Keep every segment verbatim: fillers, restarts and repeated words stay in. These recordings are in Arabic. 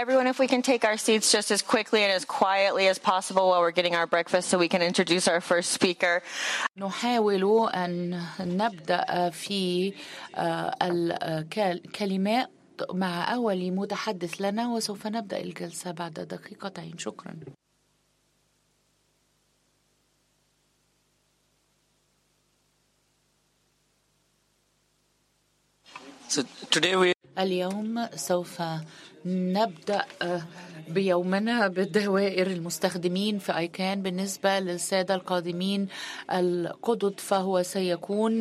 everyone, if we can take our seats just as quickly and as quietly as possible while we're getting our breakfast so we can introduce our first speaker. نحاول أن نبدأ في الكلمات مع أول متحدث لنا وسوف نبدأ الجلسة بعد دقيقتين. شكرا. So today we اليوم سوف نبدأ بيومنا بالدوائر المستخدمين في آيكان. بالنسبة للسادة القادمين القدد فهو سيكون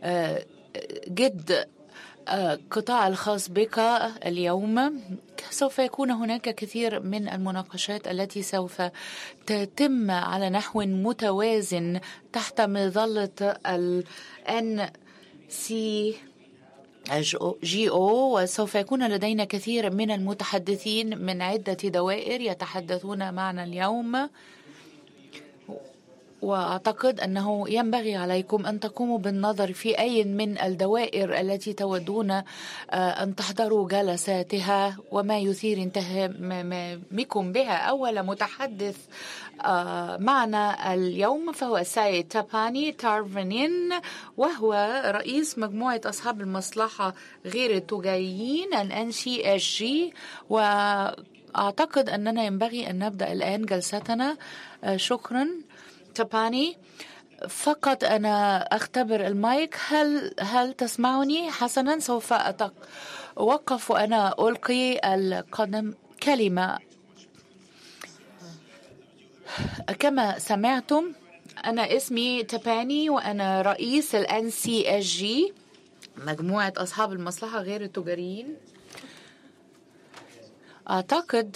جد قطاع الخاص بك اليوم. سوف يكون هناك كثير من المناقشات التي سوف تتم على نحو متوازن تحت مظلة ال إن سي جي أو، وسوف يكون لدينا كثير من المتحدثين من عدة دوائر يتحدثون معنا اليوم. وأعتقد أنه ينبغي عليكم أن تقوموا بالنظر في أي من الدوائر التي تودون أن تحضروا جلساتها وما يثير انتهامكم بها. أول متحدث معنا اليوم فهو سايد تاباني تارفنين، وهو رئيس مجموعة أصحاب المصلحة غير التجاريين ال إن سي إس جي. وأعتقد أننا ينبغي أن نبدأ الآن جلستنا. شكرا تاباني. فقط أنا أختبر المايك. هل هل تسمعني حسنا؟ سوف أتوقف وأنا ألقي القدم كلمة. كما سمعتم أنا اسمي تاباني وأنا رئيس ال إن سي إس جي مجموعة أصحاب المصلحة غير التجاريين. أعتقد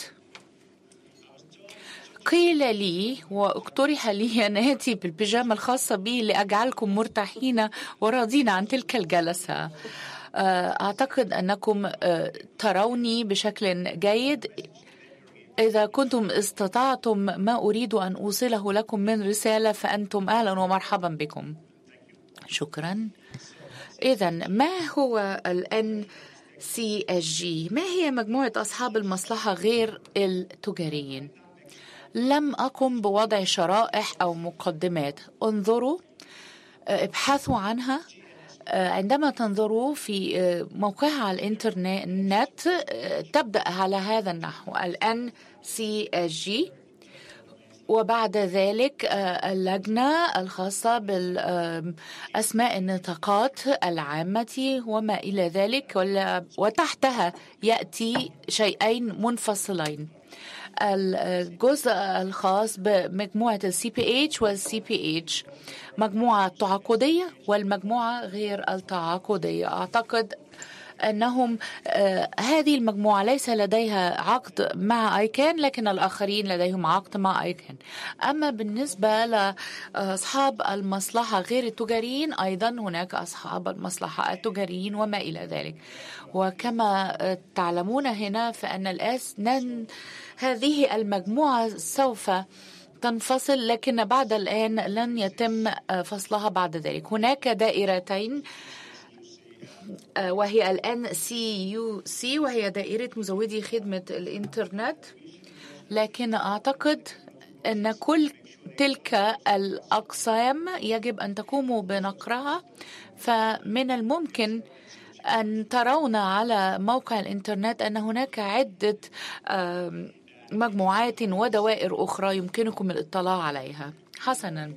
قيل لي واقترح لي أن آتي بالبيجامة الخاصة بي لأجعلكم مرتاحين وراضين عن تلك الجلسة. أعتقد أنكم تروني بشكل جيد. إذا كنتم استطعتم ما أريد أن أوصله لكم من رسالة فأنتم أهلا ومرحبا بكم. شكرا. إذن ما هو ال إن سي إس جي؟ ما هي مجموعة أصحاب المصلحة غير التجاريين؟ لم أقم بوضع شرائح أو مقدمات. انظروا، ابحثوا عنها. عندما تنظروا في موقعها على الإنترنت تبدأ على هذا النحو ال إن سي إس جي، وبعد ذلك اللجنة الخاصة بالأسماء النطاقات العامة وما إلى ذلك، وتحتها يأتي شيئين منفصلين: الجزء الخاص بمجموعة ال سي بي إتش وال سي بي إتش، مجموعة تعاقدية والمجموعة غير التعاقدية. أعتقد أنهم آه هذه المجموعة ليس لديها عقد مع آيكان، لكن الآخرين لديهم عقد مع آيكان. أما بالنسبة لأصحاب المصلحة غير التجاريين أيضا هناك أصحاب المصلحة التجاريين وما إلى ذلك. وكما تعلمون هنا فأن الآن هذه المجموعة سوف تنفصل، لكن بعد الآن لن يتم فصلها بعد ذلك. هناك دائرتين وهي ال إن سي يو سي وهي دائرة مزودي خدمة الإنترنت، لكن أعتقد أن كل تلك الأقسام يجب أن تقوموا بنقرها. فمن الممكن أن ترون على موقع الإنترنت أن هناك عدة مجموعات ودوائر أخرى يمكنكم الاطلاع عليها. حسناً،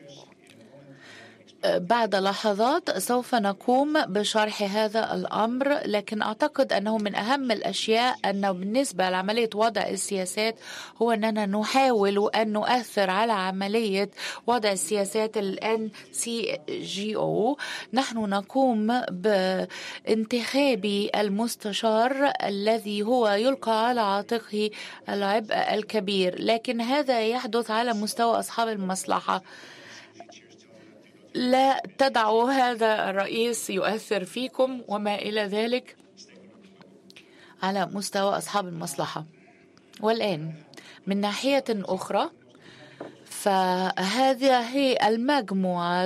بعد لحظات سوف نقوم بشرح هذا الأمر، لكن أعتقد أنه من أهم الأشياء أنه بالنسبة لعملية وضع السياسات هو أننا نحاول أن نؤثر على عملية وضع السياسات ال إن سي جي أو. نحن نقوم بانتخاب المستشار الذي هو يلقى على عاتقه العبء الكبير، لكن هذا يحدث على مستوى أصحاب المصلحة. لا تدعوا هذا الرئيس يؤثر فيكم وما إلى ذلك على مستوى أصحاب المصلحة. والآن من ناحية أخرى فهذه المجموعة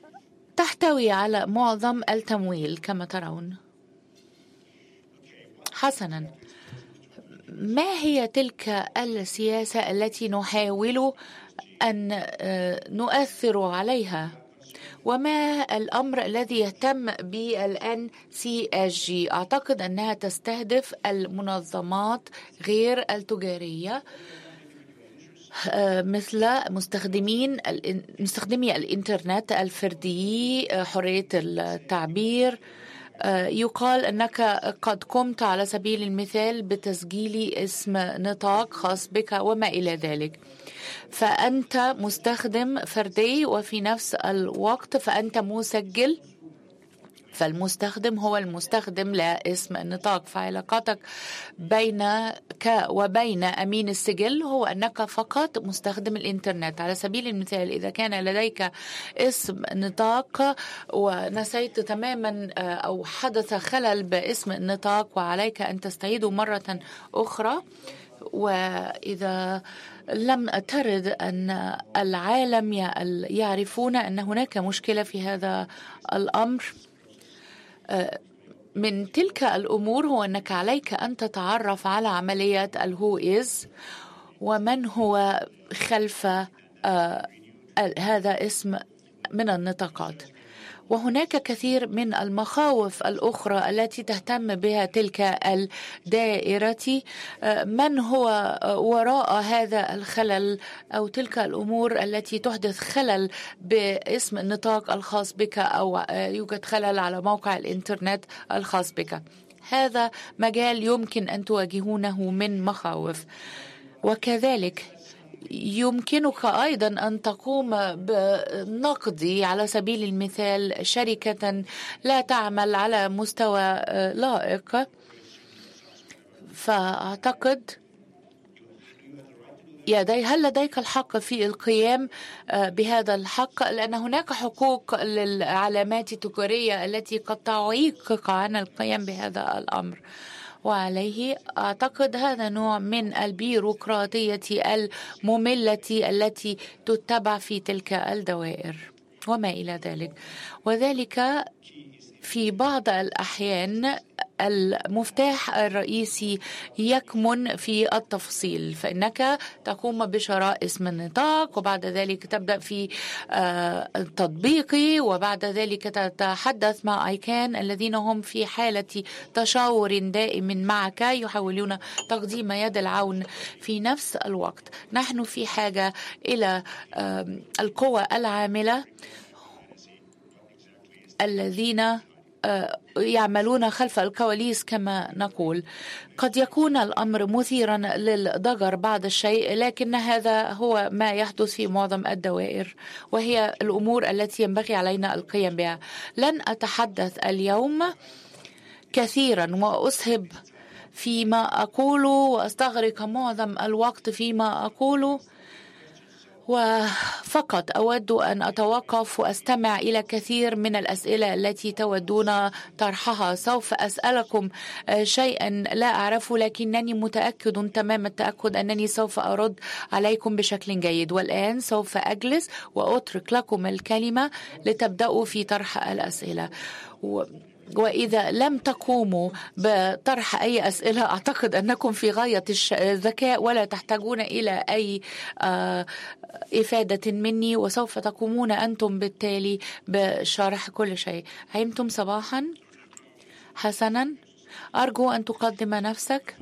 تحتوي على معظم التمويل كما ترون. حسنا، ما هي تلك السياسة التي نحاول أن نؤثر عليها؟ وما الأمر الذي يهتم بالآن سي إس جي؟ أعتقد أنها تستهدف المنظمات غير التجارية مثل مستخدمين مستخدمي الإنترنت الفردي، حرية التعبير. يقال أنك قد قمت على سبيل المثال بتسجيل اسم نطاق خاص بك وما إلى ذلك، فأنت مستخدم فردي وفي نفس الوقت فأنت مسجل، فالمستخدم هو المستخدم لا اسم النطاق. فعلاقتك بينك وبين أمين السجل هو أنك فقط مستخدم الإنترنت. على سبيل المثال، إذا كان لديك اسم نطاق ونسيت تماما أو حدث خلل باسم النطاق وعليك أن تستعيده مرة أخرى، وإذا لم ترد أن العالم يعرفون أن هناك مشكلة في هذا الأمر، من تلك الأمور هو أنك عليك أن تتعرف على عملية الهو إز ومن هو خلف هذا اسم من النطاقات. وهناك كثير من المخاوف الأخرى التي تهتم بها تلك الدائرة، من هو وراء هذا الخلل أو تلك الأمور التي تحدث خلل باسم النطاق الخاص بك أو يوجد خلل على موقع الإنترنت الخاص بك. هذا مجال يمكن أن تواجهونه من مخاوف، وكذلك يمكنك أيضا أن تقوم بنقد على سبيل المثال شركة لا تعمل على مستوى لائق. فأعتقد يدي هل لديك الحق في القيام بهذا الحق، لأن هناك حقوق للعلامات التجارية التي قد تعيقك عن القيام بهذا الأمر. وعليه أعتقد هذا نوع من البيروقراطية المملة التي تتبع في تلك الدوائر وما إلى ذلك. وذلك في بعض الأحيان المفتاح الرئيسي يكمن في التفصيل، فإنك تقوم بشراء اسم النطاق وبعد ذلك تبدأ في تطبيقي، وبعد ذلك تتحدث مع آيكان الذين هم في حالة تشاور دائم معك يحاولون تقديم يد العون في نفس الوقت. نحن في حاجة إلى القوى العاملة الذين يعملون خلف الكواليس كما نقول. قد يكون الأمر مثيرا للضجر بعض الشيء، لكن هذا هو ما يحدث في معظم الدوائر، وهي الأمور التي ينبغي علينا القيام بها. لن أتحدث اليوم كثيرا وأسهب فيما أقول وأستغرق معظم الوقت فيما أقول، وفقط أود أن أتوقف وأستمع إلى كثير من الأسئلة التي تودون طرحها. سوف أسألكم شيئا لا أعرفه، لكنني متأكد تمام التأكد أنني سوف أرد عليكم بشكل جيد. والآن سوف أجلس وأترك لكم الكلمة لتبدأوا في طرح الأسئلة، و وإذا لم تقوموا بطرح أي أسئلة أعتقد أنكم في غاية الذكاء ولا تحتاجون إلى أي إفادة مني، وسوف تقومون أنتم بالتالي بشرح كل شيء. عمتم صباحا. حسنا، أرجو أن تقدم نفسك.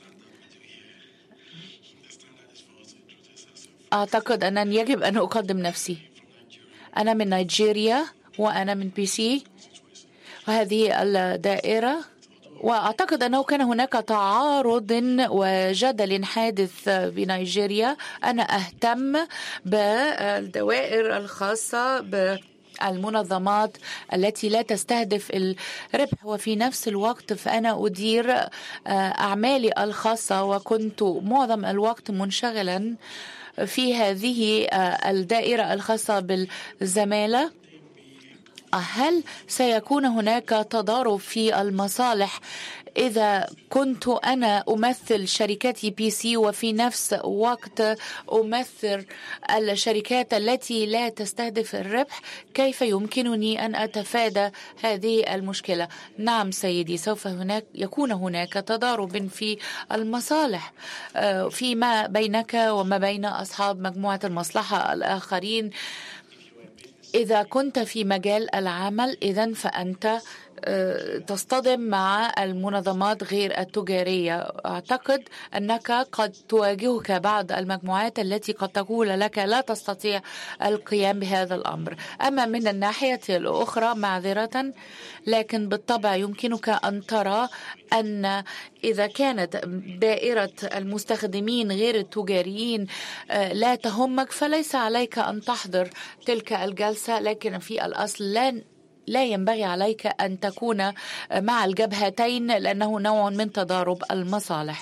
أعتقد أنني يجب أن أقدم نفسي. أنا من نيجيريا وأنا من بي سي وهذه الدائرة، وأعتقد أنه كان هناك تعارض وجدل حادث بنيجيريا. أنا أهتم بالدوائر الخاصة بالمنظمات التي لا تستهدف الربح، وفي نفس الوقت فأنا أدير أعمالي الخاصة، وكنت معظم الوقت منشغلا في هذه الدائرة الخاصة بالزمالة. هل سيكون هناك تضارب في المصالح إذا كنت أنا أمثل شركات بي سي وفي نفس وقت أمثل الشركات التي لا تستهدف الربح، كيف يمكنني أن أتفادى هذه المشكلة؟ نعم سيدي، سوف هناك يكون هناك تضارب في المصالح فيما بينك وما بين أصحاب مجموعة المصلحة الآخرين. إذا كنت في مجال العمل إذن فأنت تصطدم مع المنظمات غير التجارية. أعتقد أنك قد تواجهك بعض المجموعات التي قد تقول لك لا تستطيع القيام بهذا الأمر. أما من الناحية الأخرى معذرة، لكن بالطبع يمكنك أن ترى أن إذا كانت دائرة المستخدمين غير التجاريين لا تهمك فليس عليك أن تحضر تلك الجلسة، لكن في الأصل لا لا ينبغي عليك أن تكون مع الجبهتين لأنه نوع من تضارب المصالح.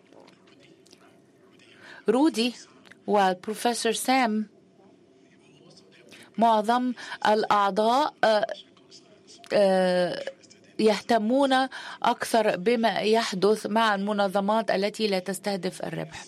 رودي والبروفيسور سام معظم الأعضاء يهتمون أكثر بما يحدث مع المنظمات التي لا تستهدف الربح.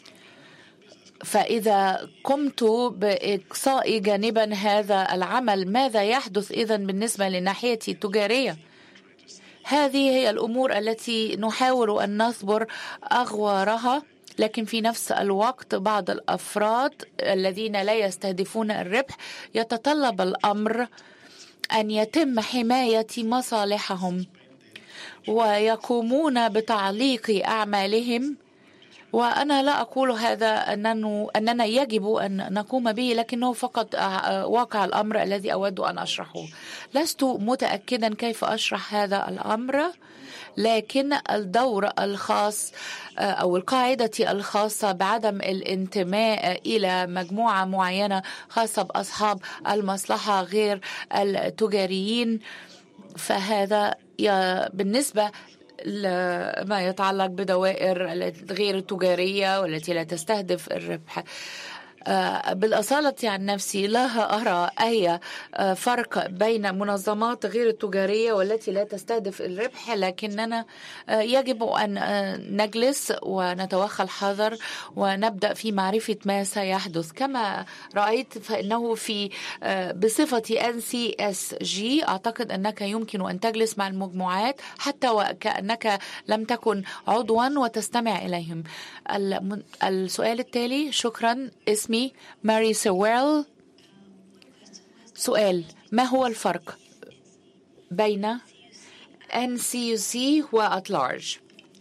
فإذا قمت بإقصاء جانبا هذا العمل، ماذا يحدث إذن بالنسبة للناحية التجارية؟ هذه هي الأمور التي نحاول أن نصبر أغوارها، لكن في نفس الوقت بعض الأفراد الذين لا يستهدفون الربح يتطلب الأمر أن يتم حماية مصالحهم ويقومون بتعليق أعمالهم. وأنا لا أقول هذا أنه أننا يجب أن نقوم به، لكنه فقط واقع الأمر الذي أود أن أشرحه. لست متأكدا كيف أشرح هذا الأمر، لكن الدور الخاص أو القاعدة الخاصة بعدم الانتماء إلى مجموعة معينة خاصة بأصحاب المصلحة غير التجاريين، فهذا بالنسبة ما يتعلق بدوائر غير التجارية والتي لا تستهدف الربح. بالأصالة عن نفسي لا أرى أي فرق بين منظمات غير التجارية والتي لا تستهدف الربح، لكننا يجب أن نجلس ونتوخى الحذر ونبدأ في معرفة ما سيحدث. كما رأيت فإنه في بصفة إن سي إس جي أعتقد أنك يمكن أن تجلس مع المجموعات حتى وكأنك لم تكن عضوا وتستمع إليهم. السؤال التالي. شكرا. اسمي ماري سويرل. سؤال: ما هو الفرق بين إن سي يو سي و at large؟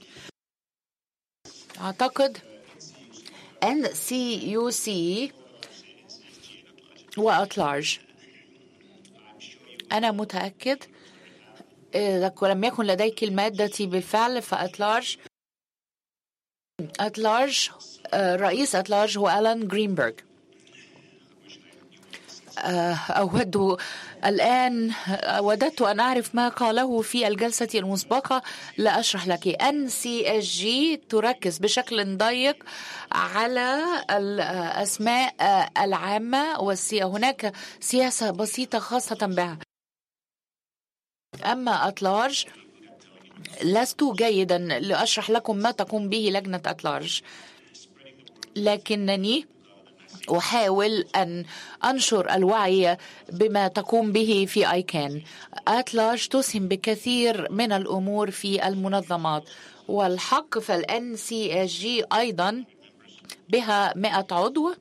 أعتقد إن سي يو سي و at large أنا متأكد إذا لم يكن لديك المادة بالفعل ف at large at large رئيس at large هو ألان جرينبرغ. أود الآن وددت أن أعرف ما قاله في الجلسة المسبقة. لا أشرح لك. إن سي إس جي تركز بشكل ضيق على الأسماء العامة وهناك سياسة بسيطة خاصة بها. أما at large لست جيدا لأشرح لكم ما تقوم به لجنة at large، لكنني أحاول أن أنشر الوعي بما تقوم به في آيكان. at large تسهم بكثير من الأمور في المنظمات، والحق فالإن سي إس جي أيضا بها مئة عضو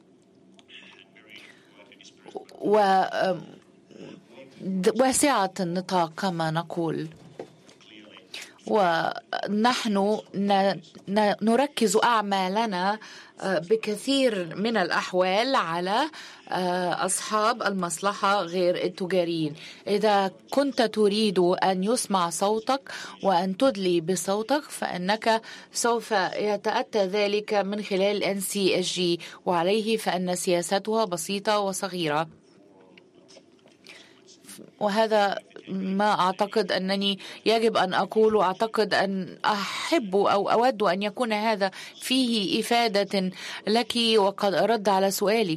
وواسعة النطاق كما نقول، ونحن نركز أعمالنا بكثير من الأحوال على أصحاب المصلحة غير التجاريين. إذا كنت تريد أن يسمع صوتك وأن تدلي بصوتك فإنك سوف يتأتى ذلك من خلال إن سي إس جي، وعليه فإن سياستها بسيطة وصغيرة. وهذا ما أعتقد أنني يجب أن أقول. أعتقد أن أحب أو أود أن يكون هذا فيه إفادة لك وقد أرد على سؤالي.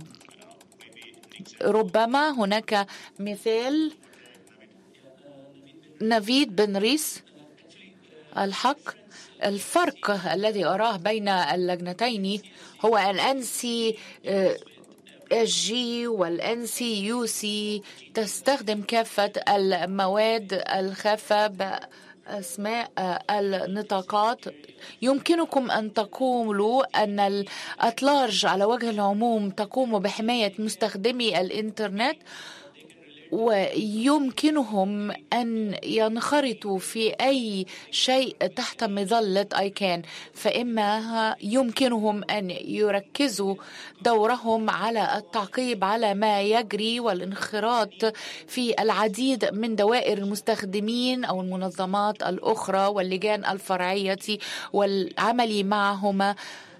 ربما هناك مثال نافيد بن ريس. الحق الفرق الذي أراه بين اللجنتين هو أن إن سي إس جي والإن سي يو سي تستخدم كافة المواد الخافة بأسماء النطاقات. يمكنكم أن تقولوا أن الأتلارج على وجه العموم تقوم بحماية مستخدمي الإنترنت، ويمكنهم أن ينخرطوا في أي شيء تحت مظلة آيكان، فإما يمكنهم أن يركزوا دورهم على التعقيب على ما يجري والانخراط في العديد من دوائر المستخدمين أو المنظمات الأخرى واللجان الفرعية والعمل معهما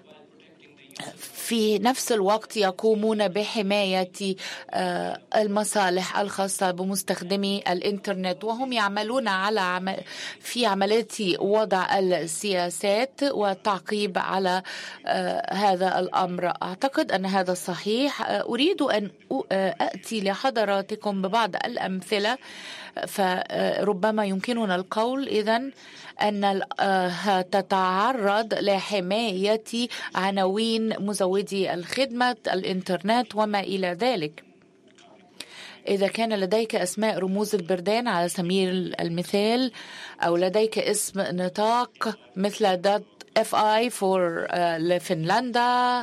في نفس الوقت يقومون بحماية المصالح الخاصة بمستخدمي الإنترنت، وهم يعملون على عمل في عملية وضع السياسات والتعقيب على هذا الأمر. أعتقد أن هذا صحيح. أريد أن أأتي لحضراتكم ببعض الأمثلة، فربما يمكننا القول إذن أنها تتعرض لحماية عناوين مزودي الخدمة الإنترنت وما إلى ذلك. إذا كان لديك أسماء رموز البردان على سبيل المثال، أو لديك اسم نطاق مثل .اف اي for لفنلندا،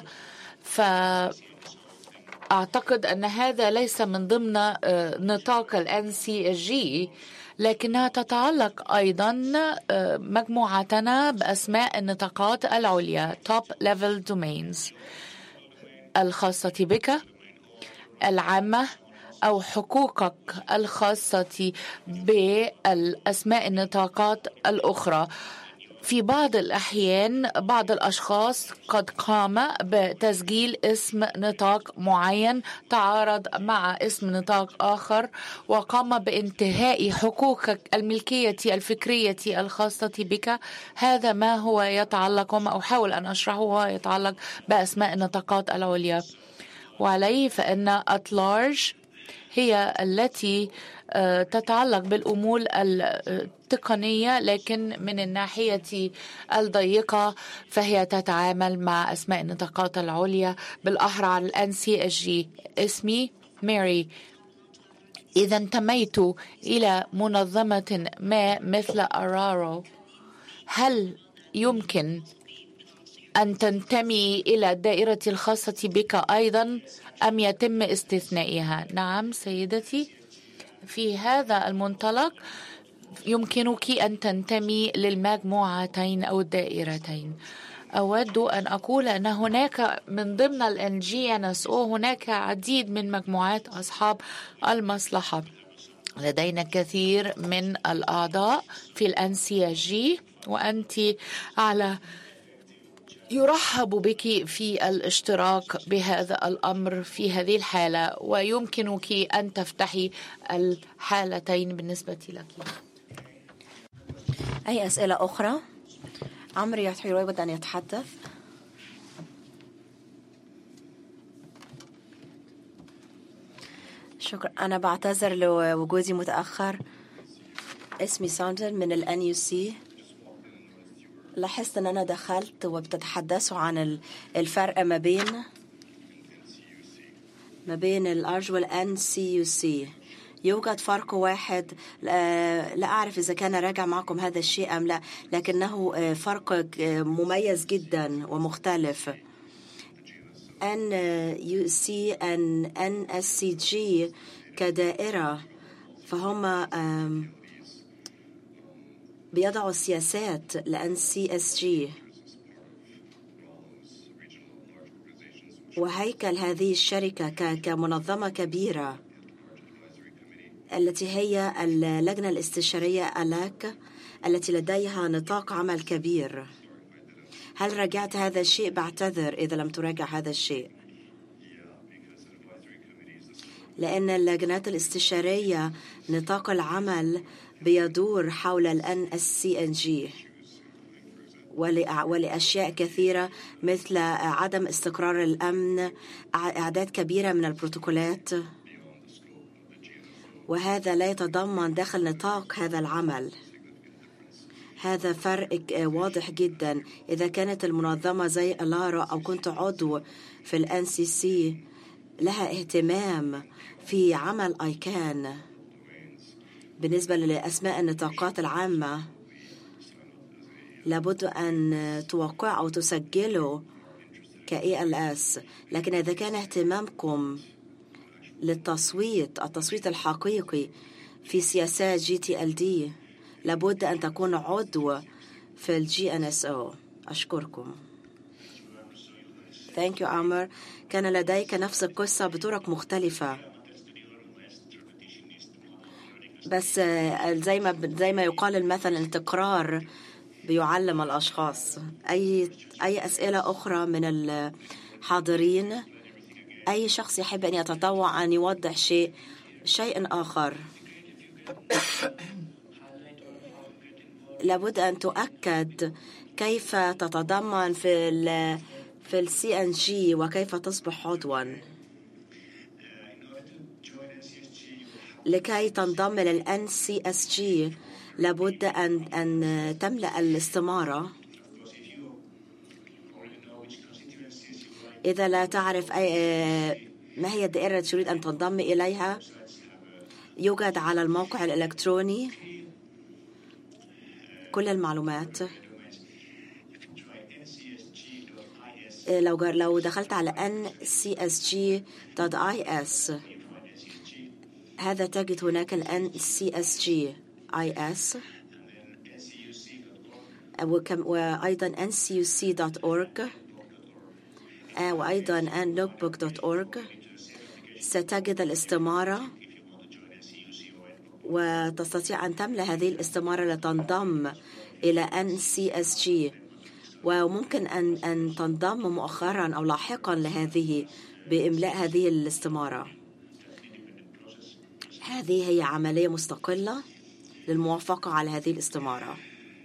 فأعتقد أن هذا ليس من ضمن نطاق ال إن سي إس جي، لكنها تتعلق أيضا مجموعتنا بأسماء النطاقات العليا Top Level Domains الخاصة بك العامة أو حقوقك الخاصة بالأسماء النطاقات الأخرى. في بعض الأحيان بعض الأشخاص قد قام بتسجيل اسم نطاق معين تعارض مع اسم نطاق آخر وقام بانتهاء حقوقك الملكية الفكرية الخاصة بك. هذا ما هو يتعلق، وما أحاول أن أشرحه هو يتعلق بأسماء النطاقات العليا. وعليه فإن at large هي التي تتعلق بالأمور التقنية، لكن من الناحية الضيقة فهي تتعامل مع أسماء النطاقات العليا، بالأحرى على ال إن سي إس جي. اسمي ماري. إذا انتميت إلى منظمة ما مثل أرارو، هل يمكن أن تنتمي إلى الدائرة الخاصة بك أيضا أم يتم استثنائها؟ نعم سيدتي، في هذا المنطلق يمكنك أن تنتمي للمجموعتين أو الدائرتين. أود أن أقول أن هناك من ضمن ال إن جي إن إس أو هناك عديد من مجموعات أصحاب المصلحة. لدينا كثير من الأعضاء في ال إن سي إس جي، وأنت على يرحب بك في الاشتراك بهذا الأمر في هذه الحالة، ويمكنك أن تفتحي الحالتين بالنسبة لك. أي أسئلة أخرى؟ عمرو يحيى يود أن يتحدث. شكرا. أنا بعتذر لوجودي متأخر. اسمي ساندر من ال إن يو سي. لاحظت أن أنا دخلت وبتتحدثوا عن الفرق ما بين ما بين الأرج وال إن سي يو سي. يوجد فرق واحد، لا أعرف إذا كان راجع معكم هذا الشيء أم لا، لكنه فرق مميز جدا ومختلف. إن يو سي أن إن إس سي جي كدائرة فهم بيضعوا السياسات ل إن سي إس جي، وهيكل هذه الشركة كمنظمة كبيرة التي هي اللجنة الاستشارية ألاك التي لديها نطاق عمل كبير. هل راجعت هذا الشيء؟ بعتذر إذا لم تراجع هذا الشيء، لأن اللجنات الاستشارية نطاق العمل بيدور حول ال إن إس سي إن جي ولأشياء كثيرة مثل عدم استقرار الأمن، أعداد كبيرة من البروتوكولات، وهذا لا يتضمن داخل نطاق هذا العمل. هذا فرق واضح جدا. إذا كانت المنظمة زي لارا أو كنت عضو في الان سي سي لها اهتمام في عمل ايكان بالنسبة لأسماء النطاقات العامة، لابد أن توقع أو تسجلوا كإي إل إس. لكن إذا كان اهتمامكم للتصويت التصويت الحقيقي في سياسات جي تي إل دي، لابد أن تكون عضو في الجي إن إس أو. أشكركم. Thank you عمر. كان لديك نفس القصة بطرق مختلفة، بس زي ما زي ما يقال المثل التكرار بيعلم الأشخاص. أي أي أسئلة أخرى من الحاضرين؟ أي شخص يحب أن يتطوع أن يوضح شيء شيء آخر؟ لابد أن تؤكد كيف تتضمن في ال في السي إن جي وكيف تصبح عضواً. لكي تنضم للإن سي إس جي لابد أن أن تملأ الاستمارة. إذا لا تعرف أي ما هي الدائرة التي تريد أن تنضم إليها، يوجد على الموقع الإلكتروني كل المعلومات. لو لو دخلت على إن سي إس جي دوت آي إس هذا تجد هناك ال إن سي إس جي آي إس وأيضا إن سي يو سي دوت أورج وأيضا إن لوكبوك دوت أورج. ستجد الاستمارة وتستطيع أن تملأ هذه الاستمارة لتنضم إلى إن سي إس جي، وممكن أن أن تنضم مؤخرا أو لاحقا لهذه بإملاء هذه الاستمارة. هذه هي عملية مستقلة للموافقة على هذه الاستمارة،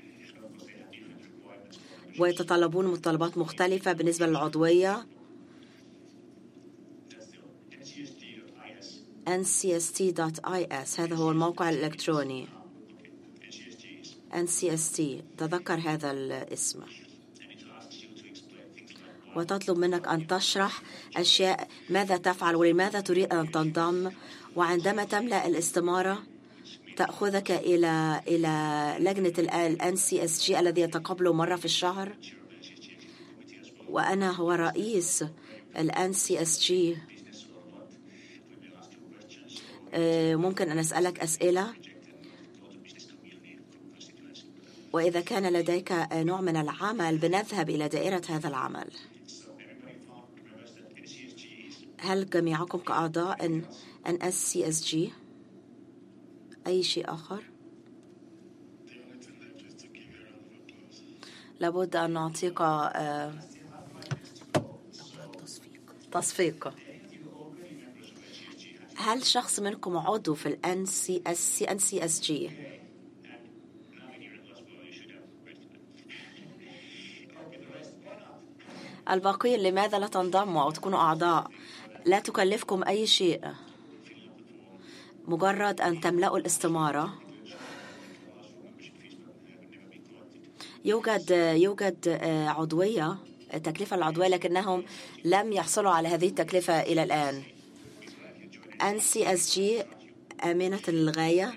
ويتطلبون متطلبات مختلفة بالنسبة للعضوية. إن سي إس تي دوت آي إس هذا هو الموقع الإلكتروني. إن سي إس تي تذكر هذا الاسم، وتطلب منك أن تشرح أشياء ماذا تفعل ولماذا تريد أن تنضم. وعندما تملأ الاستمارة تأخذك إلى إلى لجنة ال إن سي إس جي الذي يتقابل مرة في الشهر، وأنا هو رئيس ال إن سي إس جي. ممكن أن أسألك أسئلة، وإذا كان لديك نوع من العمل بنذهب إلى دائرة هذا العمل. هل جميعكم كأعضاء إن إس سي إس جي؟ أي شيء آخر؟ لابد أن نعطيك تصفيق. هل شخص منكم عضو في ال إن سي إس جي؟ الباقيين لماذا لا تنضموا أو تكونوا أعضاء؟ لا تكلفكم أي شيء، مجرد أن تملأوا الاستمارة. يوجد يوجد عضوية، تكلفة العضوية، لكنهم لم يحصلوا على هذه التكلفة إلى الآن. إن سي إس جي آمنة للغاية.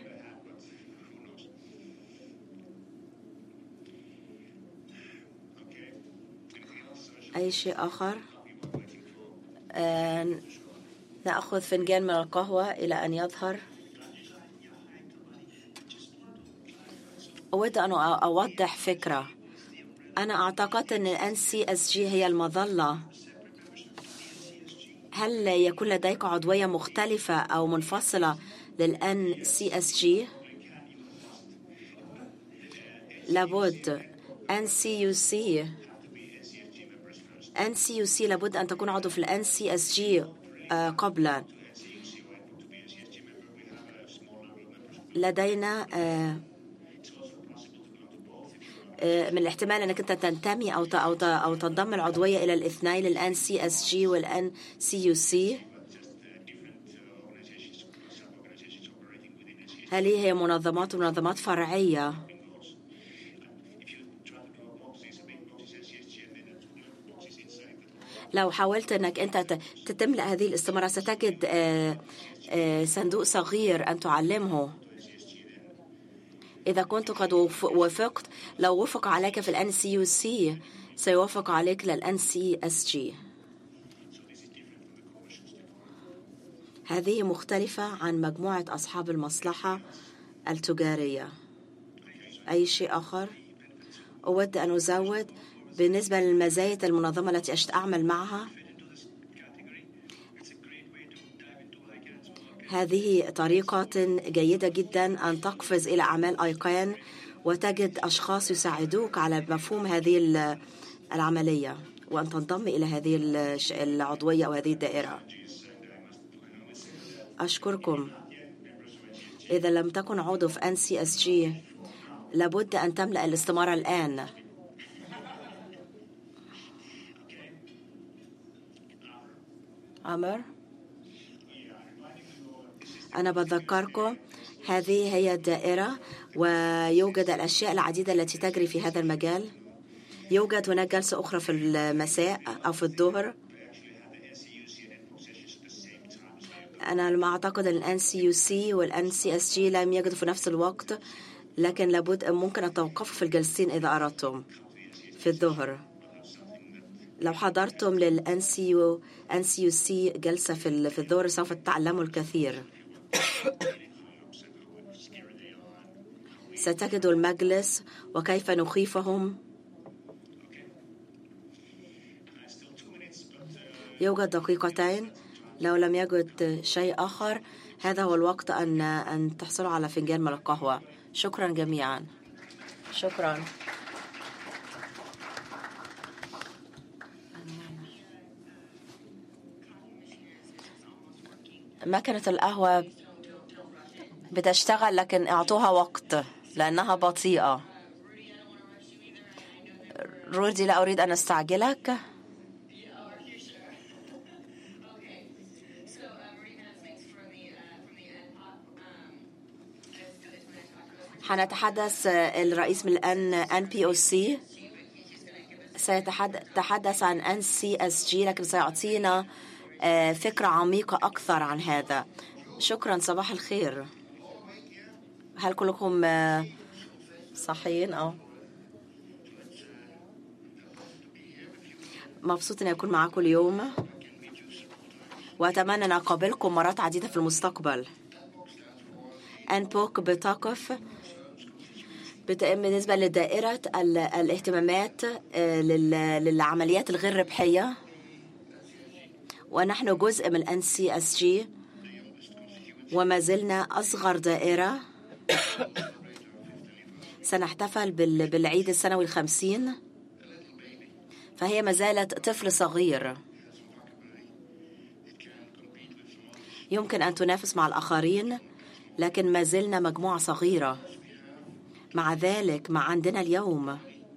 أي شيء آخر؟ آه نأخذ فنجان من القهوة إلى أن يظهر. أود أن أوضح فكرة. أنا أعتقد أن ال إن سي إس جي هي المظلة. هل يكون لديك عضوية مختلفة أو منفصلة لل إن سي إس جي؟ لابد إن سي يو سي إن سي يو سي لابد أن تكون عضو في ال إن سي إس جي قبلا. لدينا من الاحتمال أنك أنت تنتمي أو أو أو تنضم العضوية إلى الاثنين، ال إن سي إس جي وال إن سي يو سي. هذه هي منظمات ومنظمات فرعية لو حاولت أنك أنت تملأ هذه الاستمارة ستجد صندوق صغير أن تعلمه. إذا كنت قد وافقت، لو وافق عليك في الان سي يو سي سيوافق عليك للان سي اس جي. هذه مختلفة عن مجموعة أصحاب المصلحة التجارية. أي شيء آخر؟ أود أن أزود بالنسبة للمزايا المنظمة التي أعمل معها. هذه طريقة جيدة جدا أن تقفز إلى أعمال أيقان وتجد أشخاص يساعدوك على مفهوم هذه العملية وأن تنضم إلى هذه العضوية أو هذه الدائرة. أشكركم. إذا لم تكن عضو في ان سي اس جي لابد أن تملأ الاستمارة الآن. عمر، أنا بذكركم هذه هي الدائرة ويوجد الأشياء العديدة التي تجري في هذا المجال. يوجد هناك جلسة أخرى في المساء أو في الظهر. أنا لما أعتقد أن ال إن سي يو سي وال إن سي إس جي لم يجدوا في نفس الوقت، لكن لابد ممكن أن توقفوا في الجلسين إذا أردتم في الظهر. لو حضرتم لل إن سي يو سي جلسة في الظهر سوف تتعلموا الكثير. ستجدوا المجلس وكيف نخيفهم. يوجد دقيقتين. لو لم يوجد شيء آخر هذا هو الوقت أن أن تحصلوا على فنجان من القهوة. شكرا جميعا. شكرا. ماكينة القهوة بتشتغل لكن اعطوها وقت لأنها بطيئة. رودي، لا أريد أن أستعجلك. حنتحدث الرئيس من الان بي او سي سيتحدث عن ان سي اس جي، لكن سيعطينا فكرة عميقة أكثر عن هذا. شكرا. صباح الخير. هل كلكم صحيين؟ أو مبسوط أن أكون معكم اليوم وأتمنى أن أقابلكم مرات عديدة في المستقبل. أن بوك بتقف بالنسبة لدائرة الاهتمامات للعمليات الغير ربحية، ونحن جزء من إن سي إس جي وما زلنا أصغر دائرة. سنحتفل بالعيد السنوي الخمسين، فهي ما زالت طفل صغير يمكن أن تنافس مع الآخرين، لكن ما زلنا مجموعة صغيرة. مع ذلك ما عندنا اليوم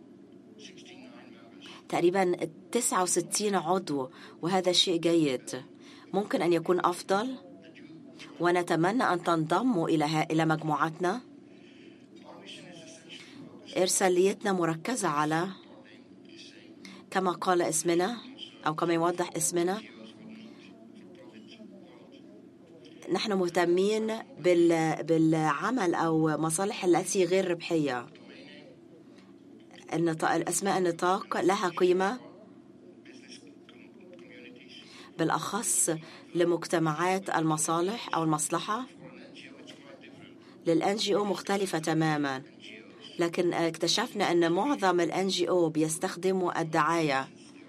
تقريبا تسعة وستين عضو، وهذا شيء جيد. ممكن أن يكون أفضل، ونتمنى أن تنضموا إلى إلى مجموعتنا. إرساليتنا مركزة على كما قال اسمنا أو كما يوضح اسمنا، نحن مهتمين بالعمل أو مصالح التي غير ربحية. الأسماء النطاق لها قيمة بالأخص لمجتمعات المصالح أو المصلحة. للإن جي أو مختلفة تماما، لكن اكتشفنا أن معظم الإن جي أو بيستخدموا الدعاية.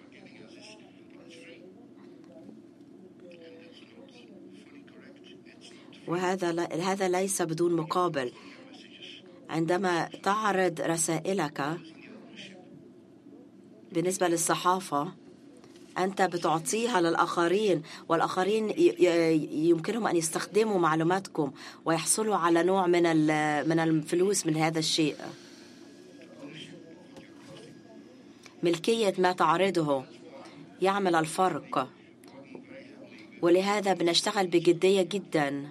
وهذا هذا ليس بدون مقابل. عندما تعرض رسائلك بالنسبة للصحافة أنت بتعطيها للآخرين، والآخرين يمكنهم أن يستخدموا معلوماتكم ويحصلوا على نوع من من الفلوس من هذا الشيء. ملكية ما تعرضه يعمل الفرق، ولهذا بنشتغل بجدية جدا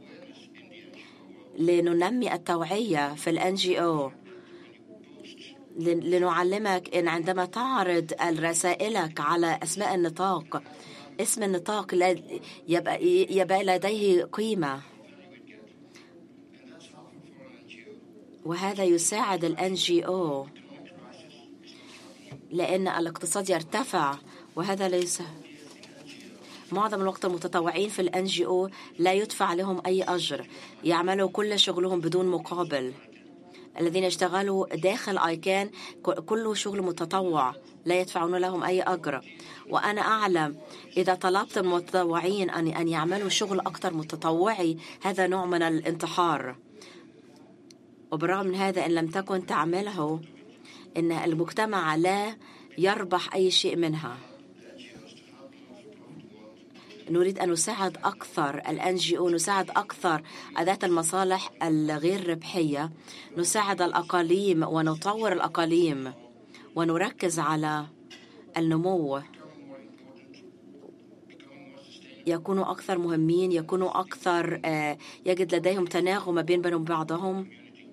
لننمي التوعية في الإن جي أو لنعلمك إن عندما تعرض رسائلك على أسماء النطاق، اسم النطاق يبقى, يبقى لديه قيمة، وهذا يساعد ال إن جي أو لأن الاقتصاد يرتفع، وهذا ليس معظم الوقت. المتطوعين في ال إن جي أو لا يدفع لهم أي أجر، يعملوا كل شغلهم بدون مقابل. الذين يشتغلوا داخل آيكان كله شغل متطوع، لا يدفعون لهم أي أجر. وأنا أعلم إذا طلبت المتطوعين أن أن يعملوا شغل أكثر متطوعي، هذا نوع من الانتحار. وبالرغم من هذا، إن لم تكن تعمله، إن المجتمع لا يربح أي شيء منها. نريد أن نساعد أكثر ال إن جي أو، نساعد أكثر ذات المصالح الغير ربحية، نساعد الأقاليم ونطور الأقاليم ونركز على النمو. يكونوا أكثر مهمين، يكونوا أكثر يجد لديهم تناغم بين بينهم بعضهم.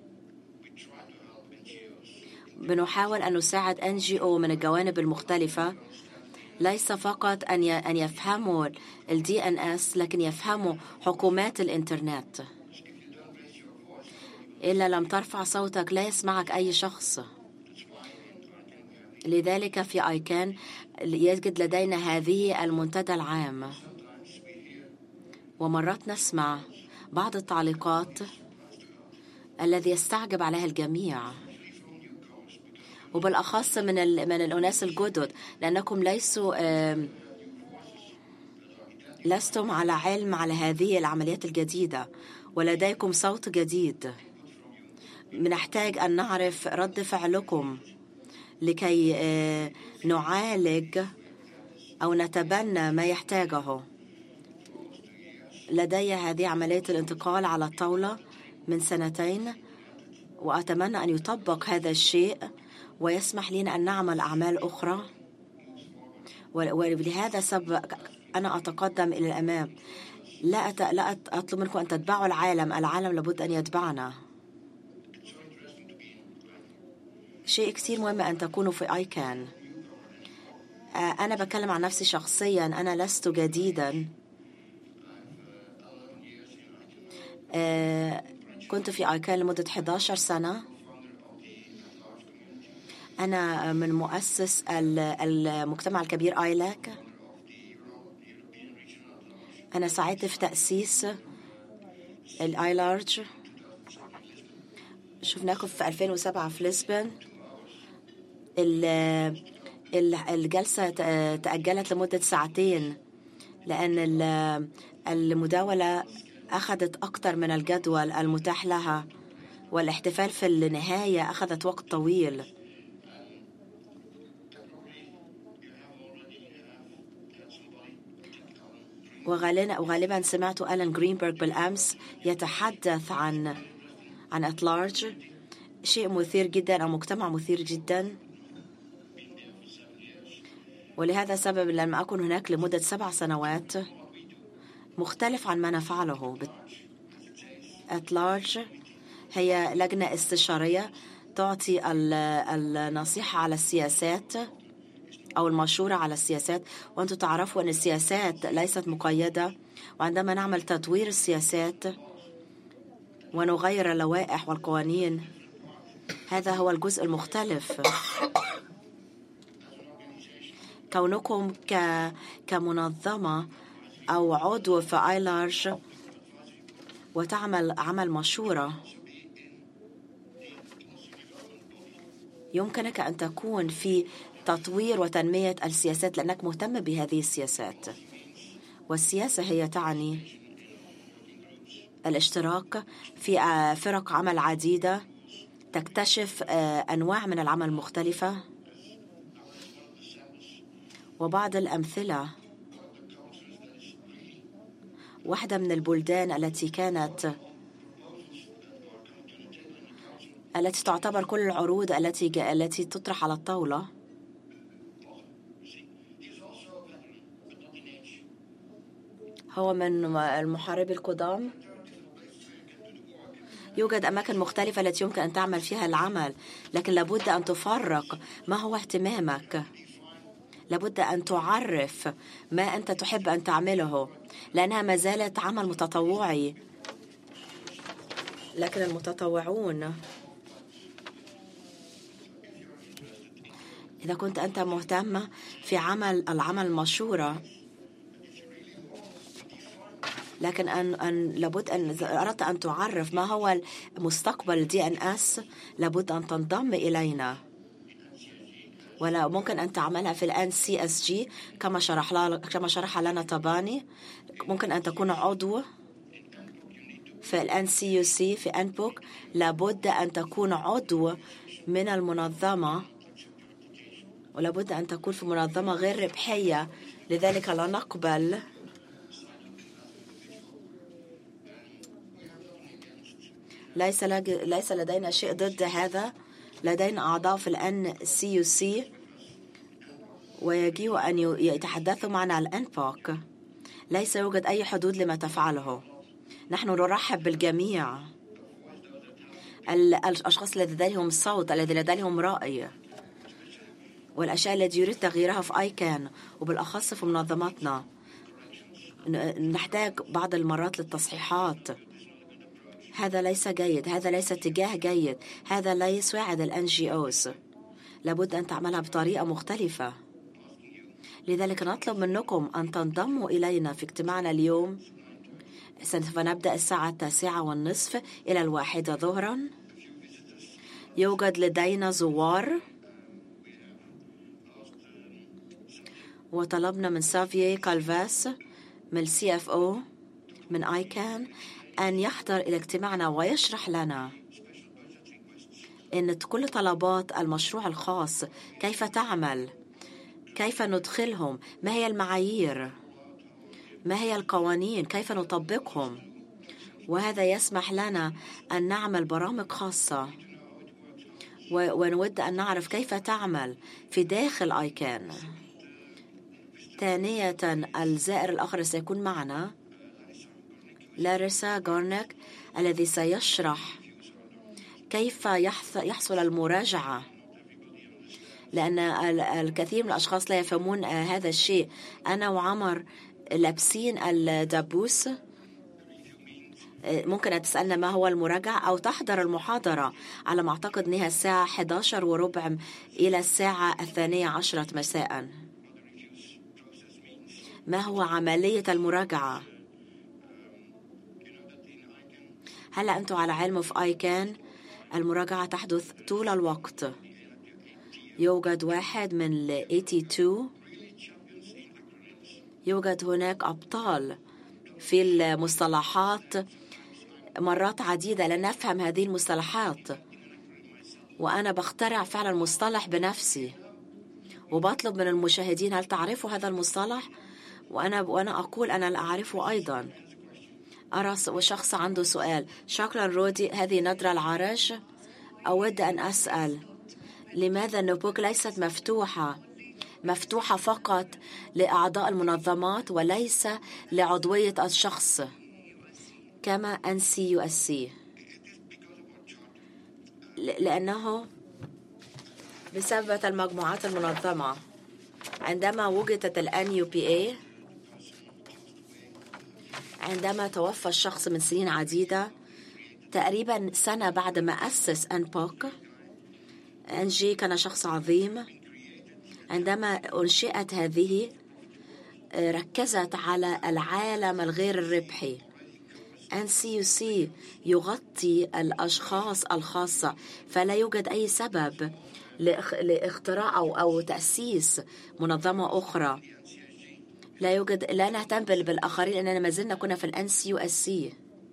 بنحاول أن نساعد إن جي أو من الجوانب المختلفة، ليس فقط أن أن يفهموا ال دي إن إس، لكن يفهموا حكومات الإنترنت. إلا لم ترفع صوتك لا يسمعك أي شخص. لذلك في آيكان يجد لدينا هذه المنتدى العام، ومرات نسمع بعض التعليقات الذي يستعجب عليها الجميع، وبالأخص من من الأناس الجدد، لأنكم ليسوا لستم على علم على هذه العمليات الجديدة، ولديكم صوت جديد. نحتاج أن نعرف رد فعلكم لكي نعالج أو نتبنى ما يحتاجه. لدي هذه عملية الانتقال على الطاولة من سنتين، وأتمنى أن يطبق هذا الشيء ويسمح لنا أن نعمل أعمال أخرى. ولهذا السبب أنا أتقدم إلى الأمام. لا أت... لا أطلب منكم أن تتبعوا العالم، العالم لابد أن يتبعنا. شيء كثير مهم أن تكونوا في آيكان. أنا بتكلم عن نفسي شخصيا، أنا لست جديدا. كنت في آيكان لمدة إحدى عشرة سنة. أنا من مؤسس المجتمع الكبير آيلاك. أنا ساعدت في تأسيس الآي لارج. شفناكم في ألفين وسبعة في لشبونة. الجلسة تأجلت لمدة ساعتين لأن المداولة أخذت أكثر من الجدول المتاح لها، والاحتفال في النهاية أخذت وقت طويل. وغالبا سمعت ألان جرينبرغ بالأمس يتحدث عن عن أتلارج، شيء مثير جدا أو مجتمع مثير جدا. ولهذا السبب لما أكون هناك لمدة سبع سنوات مختلف عن ما نفعله. أتلارج هي لجنة استشارية تعطي النصيحة على السياسات أو المشورة على السياسات، وأنتم تعرفوا أن السياسات ليست مقيدة. وعندما نعمل تطوير السياسات ونغير اللوائح والقوانين، هذا هو الجزء المختلف. كونكم كمنظمة أو عضو في آي لارج وتعمل عمل مشورة، يمكنك أن تكون في تطوير وتنمية السياسات لأنك مهتم بهذه السياسات. والسياسة هي تعني الاشتراك في فرق عمل عديدة تكتشف أنواع من العمل مختلفة. وبعض الأمثلة، واحدة من البلدان التي كانت التي تعتبر كل العروض التي التي تطرح على الطاولة هو من المحاربي القدام. يوجد أماكن مختلفة التي يمكن أن تعمل فيها العمل، لكن لابد أن تفرق ما هو اهتمامك. لابد أن تعرف ما أنت تحب أن تعمله، لأنها ما زالت عمل متطوعي. لكن المتطوعون، إذا كنت أنت مهتم في عمل العمل المشورة، لكن أن, أن لابد أن أردت أن تعرف ما هو مستقبل دي إن إس، لابد أن تنضم إلينا. ولا ممكن أن تعملها في الآن سي إس جي كما شرح كما شرح لنا طباني. ممكن أن تكون عضو في الآن سي يو سي في أنبوك. لابد أن تكون عضو من المنظمة، ولابد أن تكون في منظمة غير ربحية. لذلك لا نقبل ليس ليس لدينا شيء ضد هذا. لدينا أعضاء في الآن سي يو سي ويجيء أن يتحدثوا معنا عن الأنبوك. ليس يوجد أي حدود لما تفعله. نحن نرحب بالجميع، الأشخاص الذين لديهم صوت، الذين لديهم رأي، والأشياء التي يريد تغييرها في آيكان، وبالأخص في منظماتنا. نحتاج بعض المرات للتصحيحات. هذا ليس جيد، هذا ليس اتجاه جيد، هذا لا يساعد الان جي اوز. لابد أن تعملها بطريقة مختلفة. لذلك نطلب منكم أن تنضموا إلينا في اجتماعنا اليوم. سوف نبدأ الساعة التاسعة والنصف إلى الواحدة ظهرا. يوجد لدينا زوار، وطلبنا من سافيي كالفاس من السي اف او من آيكان أن يحضر إلى اجتماعنا ويشرح لنا إن كل طلبات المشروع الخاص كيف تعمل، كيف ندخلهم، ما هي المعايير، ما هي القوانين، كيف نطبقهم. وهذا يسمح لنا أن نعمل برامج خاصة، ونود أن نعرف كيف تعمل في داخل آيكان. ثانية، الزائر الآخر سيكون معنا لاريسا غارنك، الذي سيشرح كيف يحصل المراجعة، لأن الكثير من الأشخاص لا يفهمون هذا الشيء. أنا وعمر لابسين الدبوس. ممكن أن تسألنا ما هو المراجعة أو تحضر المحاضرة على ما أعتقد أنها الساعة إحدى عشرة وربع إلى الساعة الثانية عشرة مساء. ما هو عملية المراجعة؟ هلا أنتم على علم في آيكان المراجعة تحدث طول الوقت. يوجد واحد من ال ثمانية وثمانين. يوجد هناك أبطال في المصطلحات. مرات عديدة لا نفهم هذه المصطلحات، وأنا بخترع فعلا مصطلح بنفسي وبطلب من المشاهدين هل تعرفوا هذا المصطلح؟ وأنا وأنا أقول أنا لا أعرفه أيضا. أرى شخص عنده سؤال. شكرا رودي، هذه نظرة العرج. أود أن أسأل لماذا النبوك ليست مفتوحة مفتوحة فقط لأعضاء المنظمات وليس لعضوية الشخص كما إن سي يو إس سي؟ لأنه بسبب المجموعات المنظمة. عندما وجدت ال إن يو بي إيه، عندما توفى الشخص من سنين عديدة، تقريبا سنة بعد ما أسس أنبوك، أنجي كان شخص عظيم. عندما أنشئت هذه ركزت على العالم الغير الربحي. إن سي يو سي يغطي الأشخاص الخاصة، فلا يوجد أي سبب لاختراع أو, أو تأسيس منظمة أخرى. لا يوجد، لا نهتم بالآخرين، لأننا ما زلنا كنا في الإن سي يو إس سي.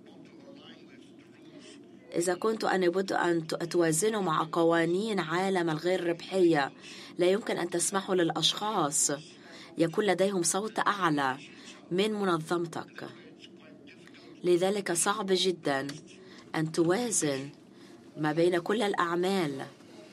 إذا كنت أنا بد أن توازنوا مع قوانين عالم الغير ربحية، لا يمكن أن تسمحوا للأشخاص يكون لديهم صوت أعلى من منظمتك. لذلك صعب جدا أن توازن ما بين كل الأعمال،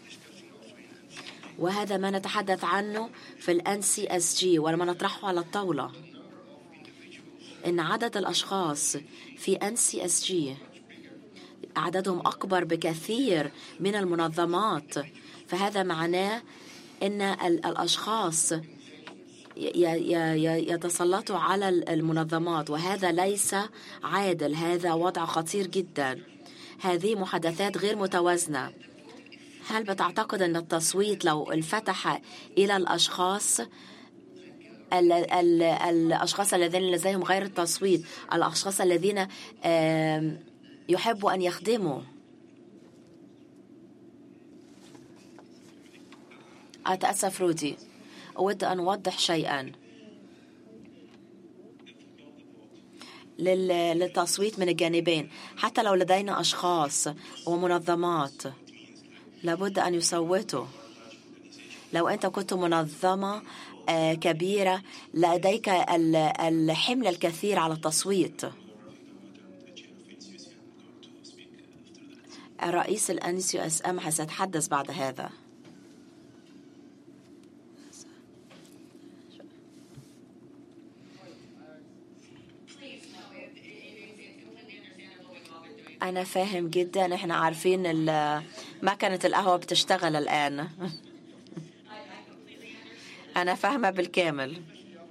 وهذا ما نتحدث عنه في ال إن سي إس جي ولما نطرحه على الطاولة. إن عدد الأشخاص في إن سي إس جي أعدادهم أكبر بكثير من المنظمات، فهذا معناه أن الأشخاص يتسلطوا على المنظمات، وهذا ليس عادل. هذا وضع خطير جدا. هذه محادثات غير متوازنة. هل بتعتقد أن التصويت لو انفتح إلى الأشخاص ال ال الأشخاص الذين لديهم غير التصويت، الأشخاص الذين يحبوا أن يخدموا؟ أتأسف رودي، أود أن أوضح شيئا. للتصويت من الجانبين، حتى لو لدينا أشخاص ومنظمات لابد أن يصوتوا. لو أنت كنت منظمة كبيرة لديك الحمل الكثير على التصويت. الرئيس الأن سي إس إم سيتحدث بعد هذا. أنا فاهم جدا. إحنا عارفين مكنة القهوة بتشتغل الآن. أنا فاهمة بالكامل.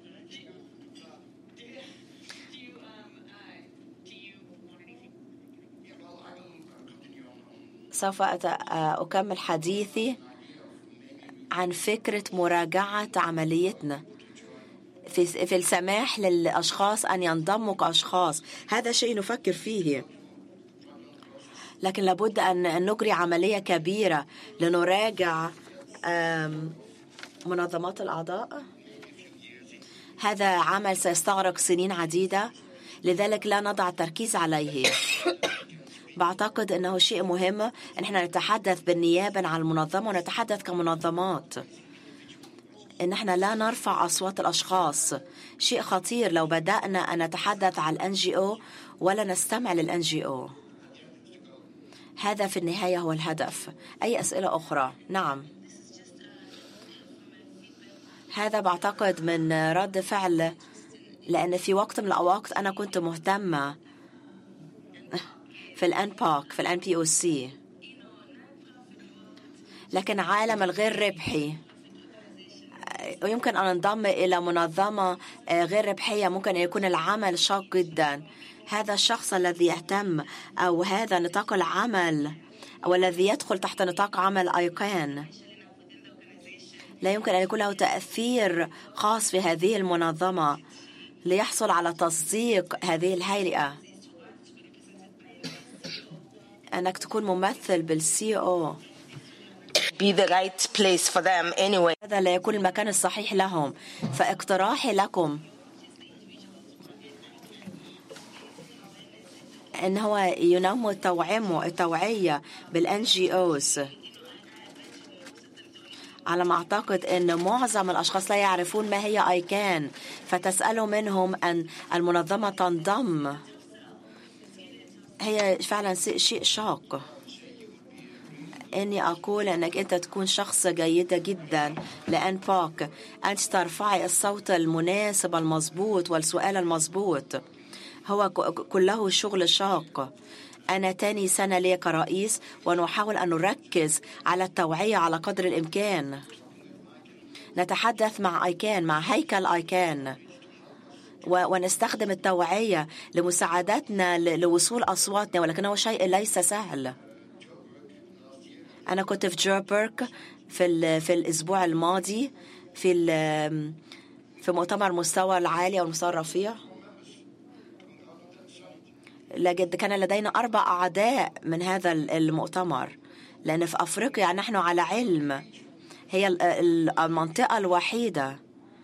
سوف أكمل حديثي عن فكرة مراجعة عمليتنا في في السماح للأشخاص أن ينضموا كأشخاص. هذا شيء نفكر فيه، لكن لابد أن نجري عملية كبيرة لنراجع منظمات الأعضاء. هذا عمل سيستغرق سنين عديدة، لذلك لا نضع التركيز عليه. بعتقد أنه شيء مهم أن احنا نتحدث بالنيابة عن المنظمة ونتحدث كمنظمات، أن احنا لا نرفع أصوات الأشخاص. شيء خطير لو بدأنا أن نتحدث عن الإن جي أو ولا نستمع للإن جي أو. هذا في النهاية هو الهدف. أي أسئلة أخرى؟ نعم، هذا بعتقد من رد فعل، لأن في وقت من الأوقات أنا كنت مهتمة في الأن باك في الأن بي أو سي، لكن عالم الغير ربحي ويمكن أن انضم إلى منظمة غير ربحية ممكن يكون العمل شاق جدا. هذا الشخص الذي يهتم أو هذا نطاق العمل أو الذي يدخل تحت نطاق عمل أيكان لا يمكن أن يكون له تأثير خاص في هذه المنظمة ليحصل على تصديق هذه الهيئة. أنك تكون ممثل بالسي أو be the right place for them anyway. هذا لا يكون المكان الصحيح لهم. فاقتراحي لكم أن هو ينمو التوعية التوعية بالإن جي أوز. على ما أعتقد أن معظم الأشخاص لا يعرفون ما هي أيكان، فتسألوا منهم أن المنظمة تنضم. هي فعلا شيء شاق. إني أقول أنك أنت تكون شخص جيدة جدا لأن باك أنت ترفعي الصوت المناسب المضبوط والسؤال المضبوط. هو كله شغل شاق. أنا تاني سنة لي كرئيس ونحاول أن نركز على التوعية على قدر الإمكان. نتحدث مع أيكان مع هيكل أيكان ونستخدم التوعية لمساعدتنا لوصول أصواتنا، ولكنه شيء ليس سهل. أنا كنت في جوبرك في في الأسبوع الماضي في في مؤتمر مستوى العالي أو المستوى الرفيع. لقد كان لدينا أربع أعداء من هذا المؤتمر، لأن في أفريقيا نحن على علم هي المنطقة الوحيدة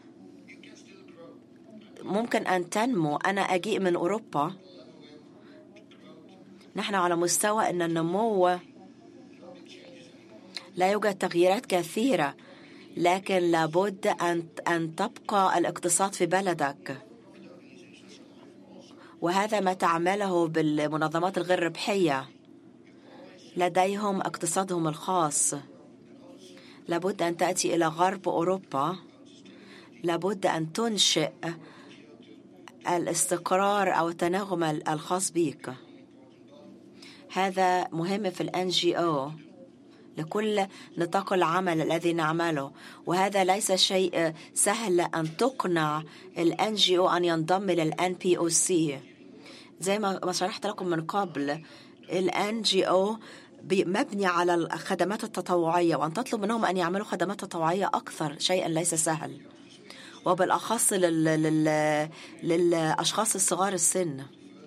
ممكن أن تنمو. أنا أجيء من أوروبا، نحن على مستوى أن النمو لا يوجد تغييرات كثيرة، لكن لابد أن أن تبقى الاقتصاد في بلدك، وهذا ما تعمله بالمنظمات الغير ربحية. لديهم اقتصادهم الخاص. لابد أن تأتي إلى غرب أوروبا، لابد أن تنشئ الاستقرار أو التناغم الخاص بك. هذا مهم في الان جي او لكل نطاق العمل الذي نعمله، وهذا ليس شيء سهل أن تقنع الان جي او أن ينضم للان بي او سي. زي ما شرحت لكم من قبل، الان جي او مبني على الخدمات التطوعية، وأن تطلب منهم أن يعملوا خدمات تطوعية أكثر شيئا ليس سهل، وبالأخص لل... لل... للأشخاص الصغار السن.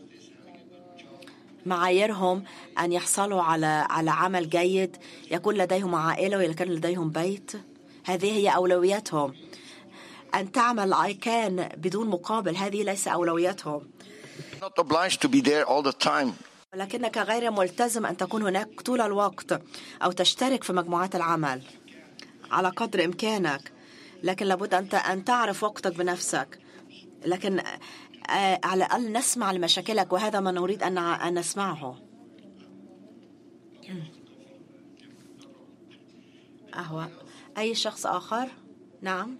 معاييرهم أن يحصلوا على على عمل جيد، يكون لديهم عائلة ويكون لديهم بيت. هذه هي أولوياتهم. أن تعمل آيكان بدون مقابل هذه ليس أولوياتهم. Not obliged to be there all the time. ولكنك غير ملتزم أن تكون هناك طول الوقت أو تشترك في مجموعات العمل على قدر إمكانك، لكن لابد أن أن تعرف وقتك بنفسك. لكن على الأقل نسمع لمشاكلك، وهذا ما نريد أن أن نسمعه. أهو أي شخص آخر؟ نعم.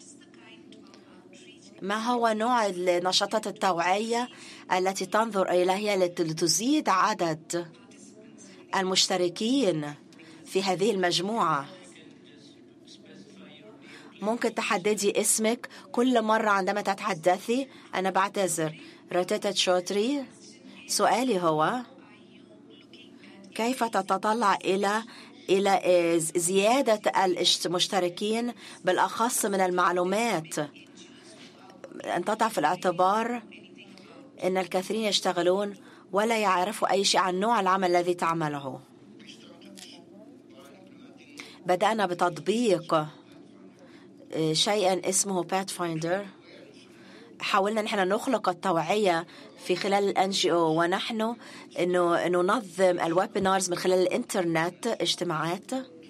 ما هو نوع النشاطات التوعية التي تنظر إليها لتزيد عدد المشتركين في هذه المجموعة؟ ممكن تحددي اسمك كل مرة عندما تتحدثي؟ أنا بعتذر. روتيتا تشوتري، سؤالي هو كيف تتطلع إلى إلى زيادة المشتركين، بالأخص من المعلومات، أن تضع في الاعتبار أن الكثيرين يشتغلون ولا يعرفوا أي شيء عن نوع العمل الذي تعمله. بدأنا بتطبيق شيئا اسمه Pathfinder. حاولنا نحن نخلق التوعية في خلال الان جي او، ونحن إنه ننظم الويبينارز من خلال الإنترنت، اجتماعات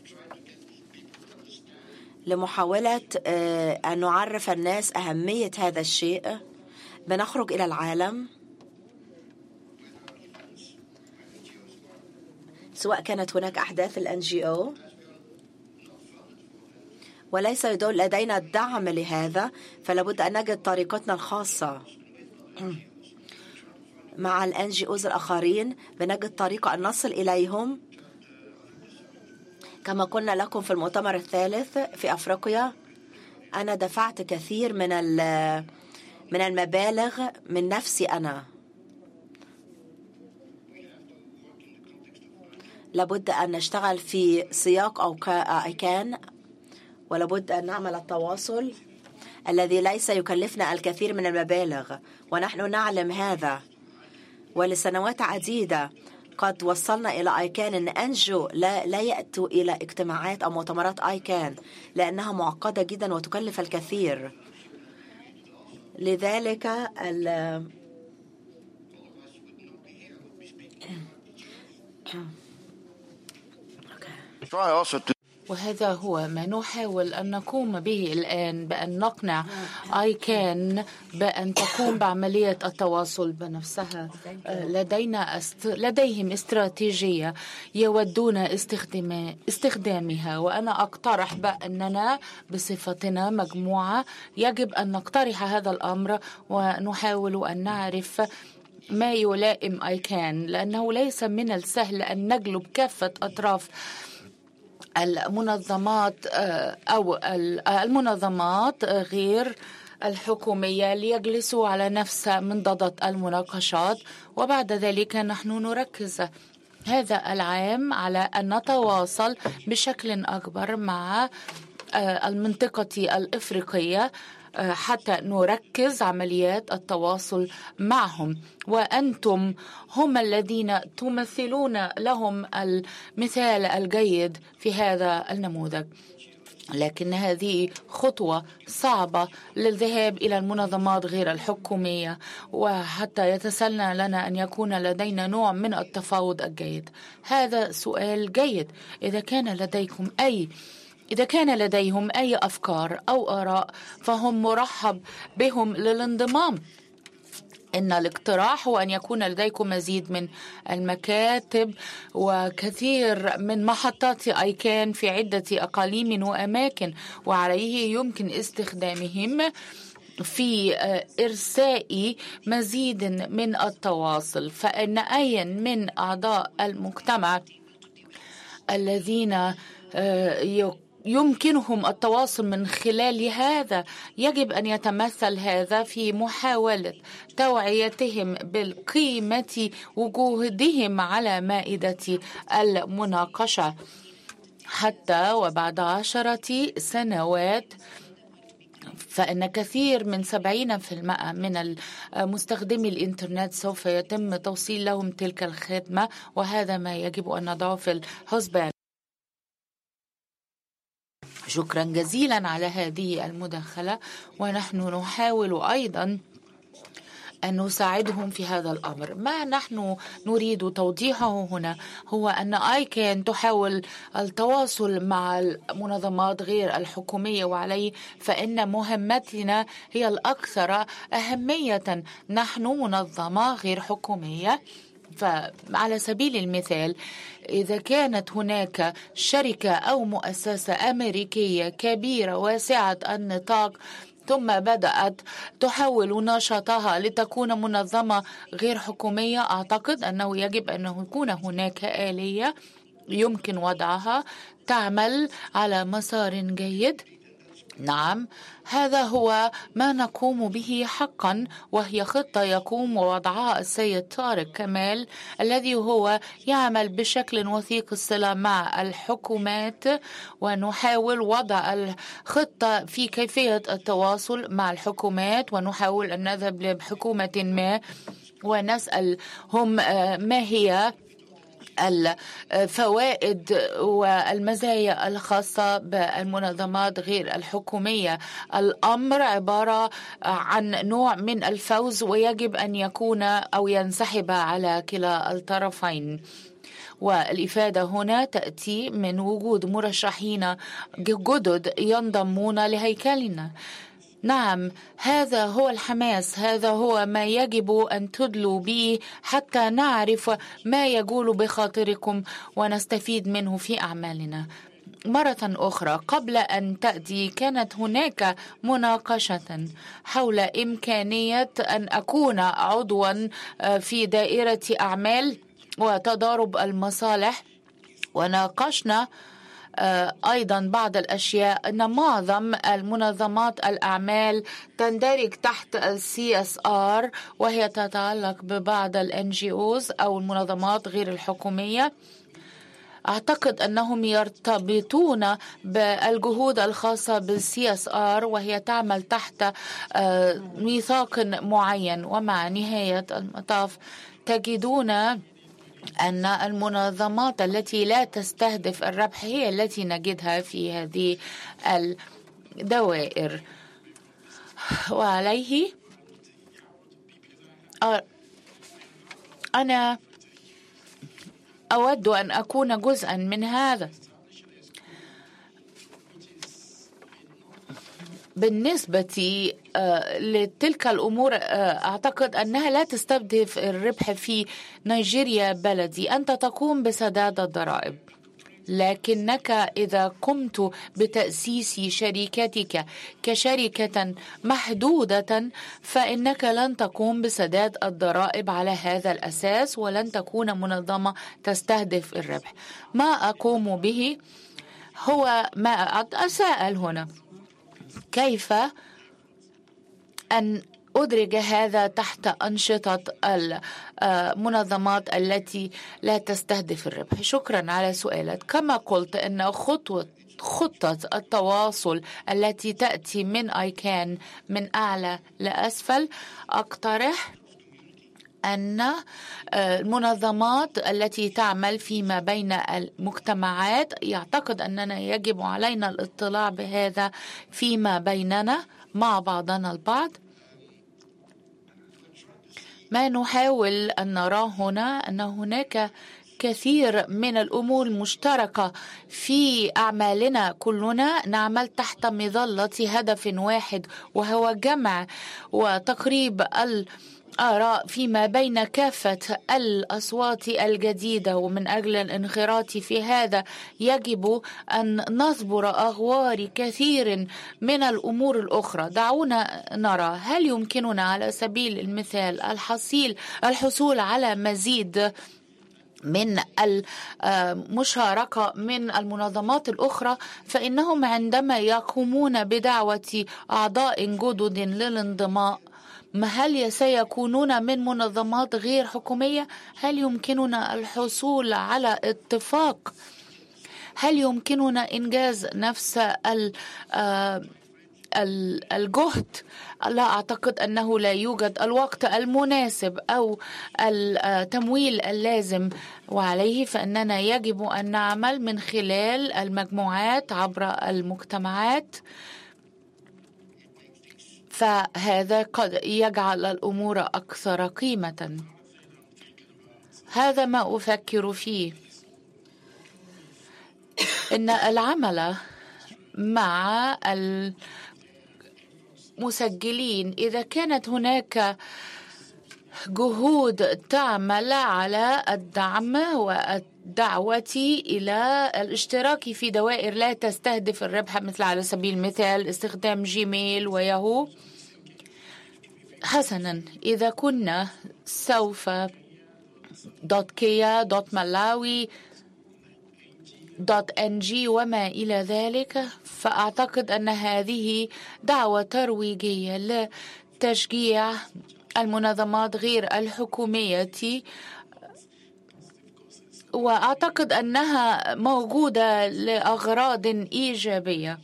لمحاولة أن نعرف الناس أهمية هذا الشيء. بنخرج إلى العالم، سواء كانت هناك أحداث الان جي او، وليس يدل لدينا الدعم لهذا، فلابد أن نجد طريقتنا الخاصة مع الان جي اوز الآخرين. بنجد طريقة أن نصل إليهم. كما قلنا لكم في المؤتمر الثالث في أفريقيا، أنا دفعت كثير من من المبالغ من نفسي أنا. لابد أن نشتغل في سياق أو كان، ولابد أن نعمل التواصل الذي ليس يكلفنا الكثير من المبالغ، ونحن نعلم هذا. ولسنوات عديدة قد وصلنا إلى آيكان أن أنجو لا, لا يأتوا إلى اجتماعات أو مؤتمرات آيكان لأنها معقدة جدا وتكلف الكثير. لذلك ال وهذا هو ما نحاول أن نقوم به الآن، بأن نقنع آيكان بأن تقوم بعملية التواصل بنفسها. لدينا است... لديهم استراتيجية يودون استخدام... استخدامها، وأنا أقترح بأننا بصفتنا مجموعة يجب أن نقترح هذا الأمر ونحاول أن نعرف ما يلائم آيكان، لأنه ليس من السهل أن نجلب كافة أطراف المنظمات أو المنظمات غير الحكومية ليجلسوا على نفس منضدة المناقشات. وبعد ذلك نحن نركز هذا العام على أن نتواصل بشكل أكبر مع المنطقة الإفريقية حتى نركز عمليات التواصل معهم، وأنتم هم الذين تمثلون لهم المثال الجيد في هذا النموذج. لكن هذه خطوة صعبة للذهاب إلى المنظمات غير الحكومية، وحتى يتسنى لنا أن يكون لدينا نوع من التفاوض الجيد. هذا سؤال جيد. إذا كان لديكم أي إذا كان لديهم أي أفكار أو آراء فهم مرحب بهم للانضمام. إن الاقتراح هو أن يكون لديكم مزيد من المكاتب وكثير من محطات آيكان في عدة أقاليم وأماكن، وعليه يمكن استخدامهم في إرساء مزيد من التواصل، فإن أي من أعضاء المجتمع الذين يمكنهم التواصل من خلال هذا يجب أن يتمثل هذا في محاولة توعيتهم بالقيمة وجودهم على مائدة المناقشة. حتى وبعد عشرة سنوات فإن كثير من سبعين بالمئة من مستخدمي الإنترنت سوف يتم توصيل لهم تلك الخدمة، وهذا ما يجب أن نضعه في الحسبان. شكرا جزيلا على هذه المداخلة، ونحن نحاول أيضا أن نساعدهم في هذا الأمر. ما نحن نريد توضيحه هنا هو أن آيكان تحاول التواصل مع المنظمات غير الحكومية، وعليه فإن مهمتنا هي الأكثر أهمية. نحن منظمة غير حكومية، فعلى سبيل المثال إذا كانت هناك شركة أو مؤسسة أمريكية كبيرة واسعة النطاق ثم بدأت تحول نشاطها لتكون منظمة غير حكومية، أعتقد أنه يجب أن يكون هناك آلية يمكن وضعها تعمل على مسار جيد. نعم، هذا هو ما نقوم به حقا، وهي خطة يقوم ووضعها السيد طارق كمال الذي هو يعمل بشكل وثيق الصلة مع الحكومات، ونحاول وضع الخطة في كيفية التواصل مع الحكومات، ونحاول أن نذهب لحكومة ما ونسألهم ما هي الفوائد والمزايا الخاصة بالمنظمات غير الحكومية. الأمر عبارة عن نوع من الفوز، ويجب أن يكون أو ينسحب على كلا الطرفين. والإفادة هنا تأتي من وجود مرشحين جدد ينضمون لهيكلنا. نعم، هذا هو الحماس، هذا هو ما يجب أن تدلوا به حتى نعرف ما يجول بخاطركم ونستفيد منه في أعمالنا. مرة أخرى قبل أن تأتي كانت هناك مناقشة حول إمكانية أن أكون عضوا في دائرة أعمال وتضارب المصالح، وناقشنا أيضا بعض الأشياء. أن معظم المنظمات الأعمال تندرج تحت ال سي إس آر، وهي تتعلق ببعض ال إن جي أوز أو المنظمات غير الحكومية. أعتقد أنهم يرتبطون بالجهود الخاصة بال سي إس آر، وهي تعمل تحت ميثاق معين. ومع نهاية المطاف تجدون أن المنظمات التي لا تستهدف الربح هي التي نجدها في هذه الدوائر. وعليه أنا أود أن أكون جزءا من هذا. بالنسبة لتلك الأمور أعتقد أنها لا تستهدف الربح. في نيجيريا بلدي أنت تقوم بسداد الضرائب، لكنك إذا قمت بتأسيس شركتك كشركة محدودة فإنك لن تقوم بسداد الضرائب على هذا الأساس، ولن تكون منظمة تستهدف الربح. ما أقوم به هو ما أتساءل هنا، كيف أن أدرج هذا تحت أنشطة المنظمات التي لا تستهدف الربح؟ شكرا على سؤالك. كما قلت أن خطوة خطة التواصل التي تأتي من آيكان من أعلى لأسفل، أقترح أن المنظمات التي تعمل فيما بين المجتمعات، يعتقد أننا يجب علينا الاطلاع بهذا فيما بيننا مع بعضنا البعض. ما نحاول أن نراه هنا أن هناك كثير من الأمور المشتركة في أعمالنا. كلنا نعمل تحت مظلة هدف واحد، وهو جمع وتقريب الآراء فيما بين كافة الأصوات الجديدة. ومن أجل الانخراط في هذا يجب أن نصبر أغوار كثير من الأمور الأخرى. دعونا نرى هل يمكننا على سبيل المثال الحصيل الحصول على مزيد من المشاركة من المنظمات الأخرى. فإنهم عندما يقومون بدعوة أعضاء جدد للانضماء، هل سيكونون من منظمات غير حكومية؟ هل يمكننا الحصول على اتفاق؟ هل يمكننا إنجاز نفس الجهد؟ لا أعتقد أنه لا يوجد الوقت المناسب أو التمويل اللازم، وعليه فإننا يجب أن نعمل من خلال المجموعات عبر المجتمعات. فهذا قد يجعل الأمور أكثر قيمة. هذا ما أفكر فيه. إن العمل مع المسجلين، إذا كانت هناك جهود تعمل على الدعم والدعوة إلى الاشتراك في دوائر لا تستهدف الربح، مثل على سبيل المثال استخدام جيميل وياهو. حسنا، إذا كنا سوف دوت كيا دوت ملاوي دوت ان جي وما إلى ذلك، فأعتقد أن هذه دعوة ترويجية لتشجيع المنظمات غير الحكومية، وأعتقد أنها موجودة لأغراض إيجابية،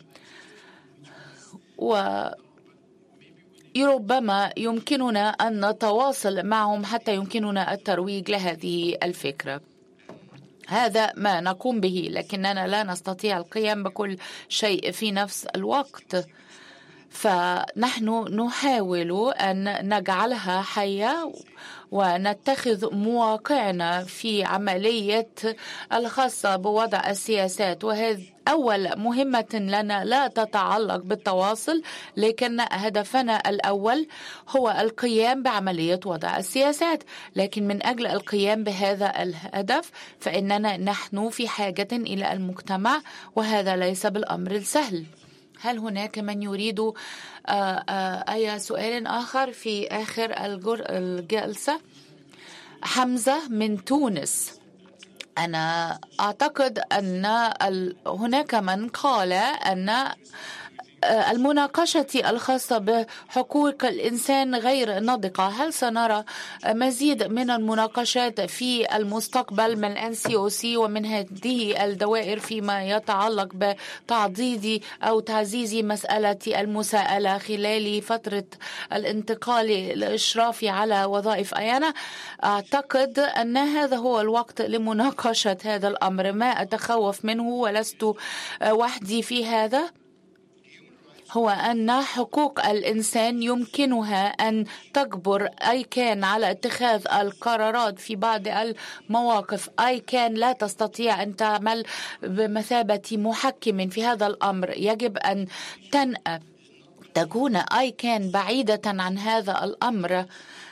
وربما يمكننا أن نتواصل معهم حتى يمكننا الترويج لهذه الفكرة. هذا ما نقوم به، لكننا لا نستطيع القيام بكل شيء في نفس الوقت. فنحن نحاول أن نجعلها حية ونتخذ مواقعنا في عملية الخاصة بوضع السياسات. وهذا أول مهمة لنا لا تتعلق بالتواصل، لكن هدفنا الأول هو القيام بعملية وضع السياسات. لكن من أجل القيام بهذا الهدف فإننا نحن في حاجة إلى المجتمع، وهذا ليس بالأمر السهل. هل هناك من يريد أي سؤال آخر في آخر الجلسة؟ حمزة من تونس. أنا أعتقد أن هناك من قال أن المناقشة الخاصة بحقوق الإنسان غير ناضقة. هل سنرى مزيد من المناقشات في المستقبل من إن سي أو سي ومن هذه الدوائر فيما يتعلق بتعضيد أو تعزيز مسألة المساءلة خلال فترة الانتقال الإشرافي على وظائف أيانا؟ أعتقد أن هذا هو الوقت لمناقشة هذا الأمر. ما أتخوف منه ولست وحدي في هذا هو أن حقوق الإنسان يمكنها أن تجبر أي كان على اتخاذ القرارات في بعض المواقف. أي كان لا تستطيع أن تعمل بمثابة محكم في هذا الأمر. يجب أن تنأى تكون أي كان بعيدة عن هذا الأمر.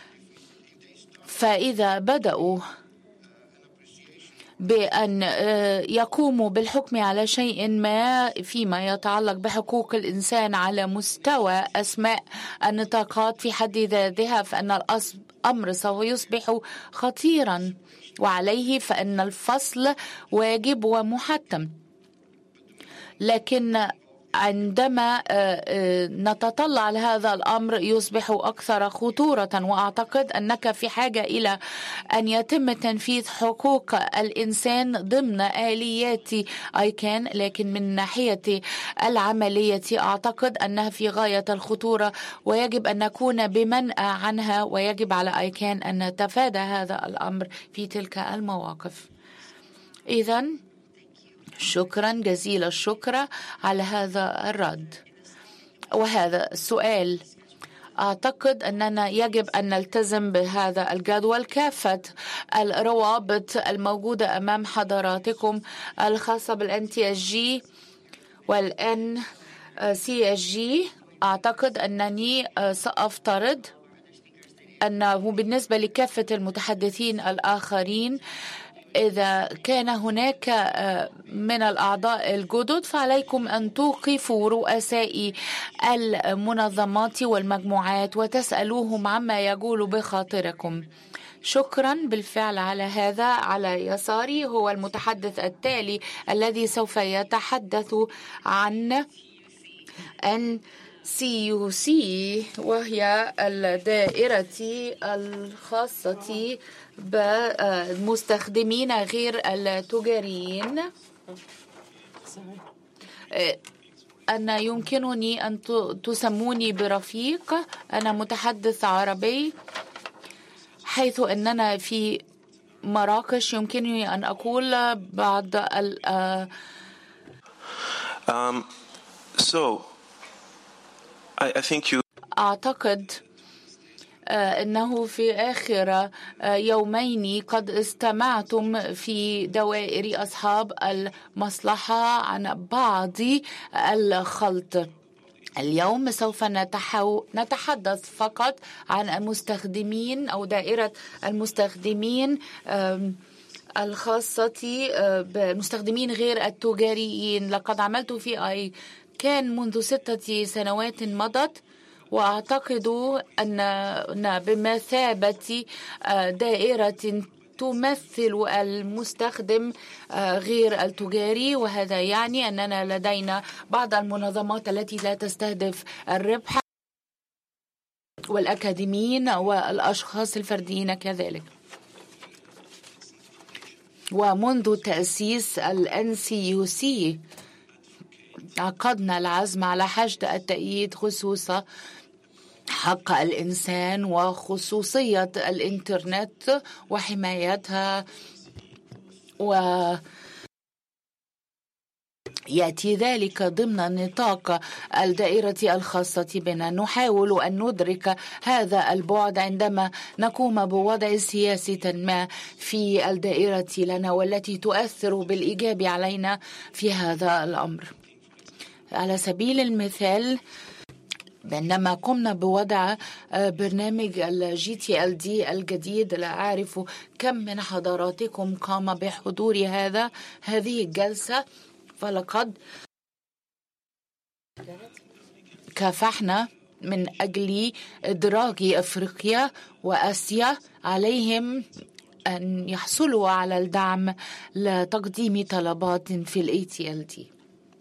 فإذا بدأوا بأن يقوموا بالحكم على شيء ما فيما يتعلق بحقوق الإنسان على مستوى أسماء النطاقات في حد ذاتها، فإن الأمر سوف يصبح خطيرا، وعليه فإن الفصل واجب ومحتم. لكن عندما نتطلع لهذا الأمر يصبح أكثر خطورة، وأعتقد أنك في حاجة إلى أن يتم تنفيذ حقوق الإنسان ضمن آليات آيكان. لكن من ناحية العملية أعتقد أنها في غاية الخطورة، ويجب أن نكون بمنأى عنها، ويجب على آيكان أن نتفادى هذا الأمر في تلك المواقف. إذن شكرا جزيل الشكر على هذا الرد وهذا السؤال. أعتقد أننا يجب أن نلتزم بهذا الجدول. كافة الروابط الموجودة أمام حضراتكم الخاصة بالإن تي إس جي والإن سي إس جي، أعتقد أنني سأفترض أنه بالنسبة لكافة المتحدثين الآخرين إذا كان هناك من الأعضاء الجدد فعليكم أن توقفوا رؤساء المنظمات والمجموعات وتسألوهم عما يقول بخاطركم. شكرا. بالفعل على هذا على يساري هو المتحدث التالي الذي سوف يتحدث عن أن سي يو سي وهي الدائرة الخاصة بالمستخدمين غير التجاريين. أنا يمكنني أن تسموني برفيق، أنا متحدث عربي، حيث أننا في مراكش يمكنني أن أقول بعض ال um, so I, I think you أعتقد أنه في آخر يومين قد استمعتم في دوائر أصحاب المصلحة عن بعض الخلط. اليوم سوف نتحو... نتحدث فقط عن المستخدمين أو دائرة المستخدمين الخاصة بالمستخدمين غير التجاريين. لقد عملت في أي كان منذ ستة سنوات مضت، وأعتقد أن بمثابة دائرة تمثل المستخدم غير التجاري، وهذا يعني أننا لدينا بعض المنظمات التي لا تستهدف الربح والأكاديميين والأشخاص الفرديين كذلك. ومنذ تأسيس ال إن سي يو سي عقدنا العزم على حشد التأييد خصوص حق الإنسان وخصوصية الإنترنت وحمايتها، ويأتي ذلك ضمن نطاق الدائرة الخاصة بنا. نحاول أن ندرك هذا البعد عندما نقوم بوضع سياسة ما في الدائرة لنا والتي تؤثر بالإيجاب علينا في هذا الأمر. على سبيل المثال، عندما قمنا بوضع برنامج الجي تي ال دي الجديد، لا أعرف كم من حضراتكم قام بحضور هذا هذه الجلسة، فلقد كافحنا من أجل إدراج أفريقيا وآسيا. عليهم أن يحصلوا على الدعم لتقديم طلبات في ال إيه تي إل دي.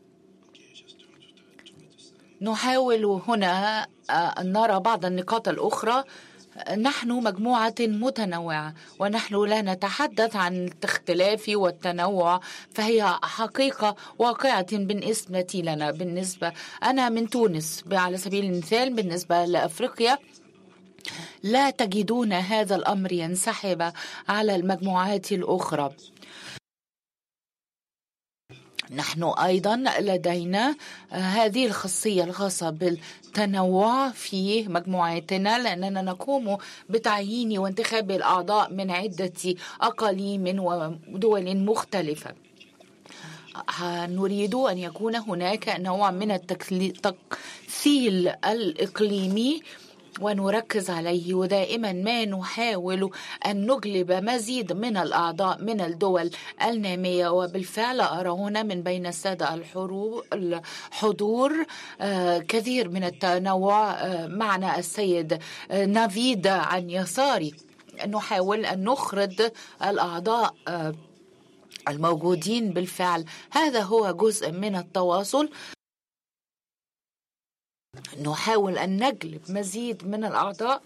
نحاول هنا أن نرى بعض النقاط الأخرى. نحن مجموعة متنوعة، ونحن لا نتحدث عن الاختلاف والتنوع، فهي حقيقة واقعة بالنسبة لنا. بالنسبة أنا من تونس على سبيل المثال، بالنسبة لأفريقيا لا تجدون هذا الأمر ينسحب على المجموعات الأخرى. نحن أيضا لدينا هذه الخاصية الخاصة بالتنوع في مجموعتنا، لأننا نقوم بتعيين وانتخاب الأعضاء من عدة أقاليم ودول مختلفة. نريد أن يكون هناك نوع من التكثيل الإقليمي ونركز عليه، ودائما ما نحاول أن نجلب مزيد من الأعضاء من الدول النامية. وبالفعل أرى هنا من بين السادة الحضور كثير من التنوع. معنا السيد نافيد عن يساري. نحاول أن نخرج الأعضاء الموجودين بالفعل. هذا هو جزء من التواصل. نحاول أن نجلب مزيد من الأعضاء،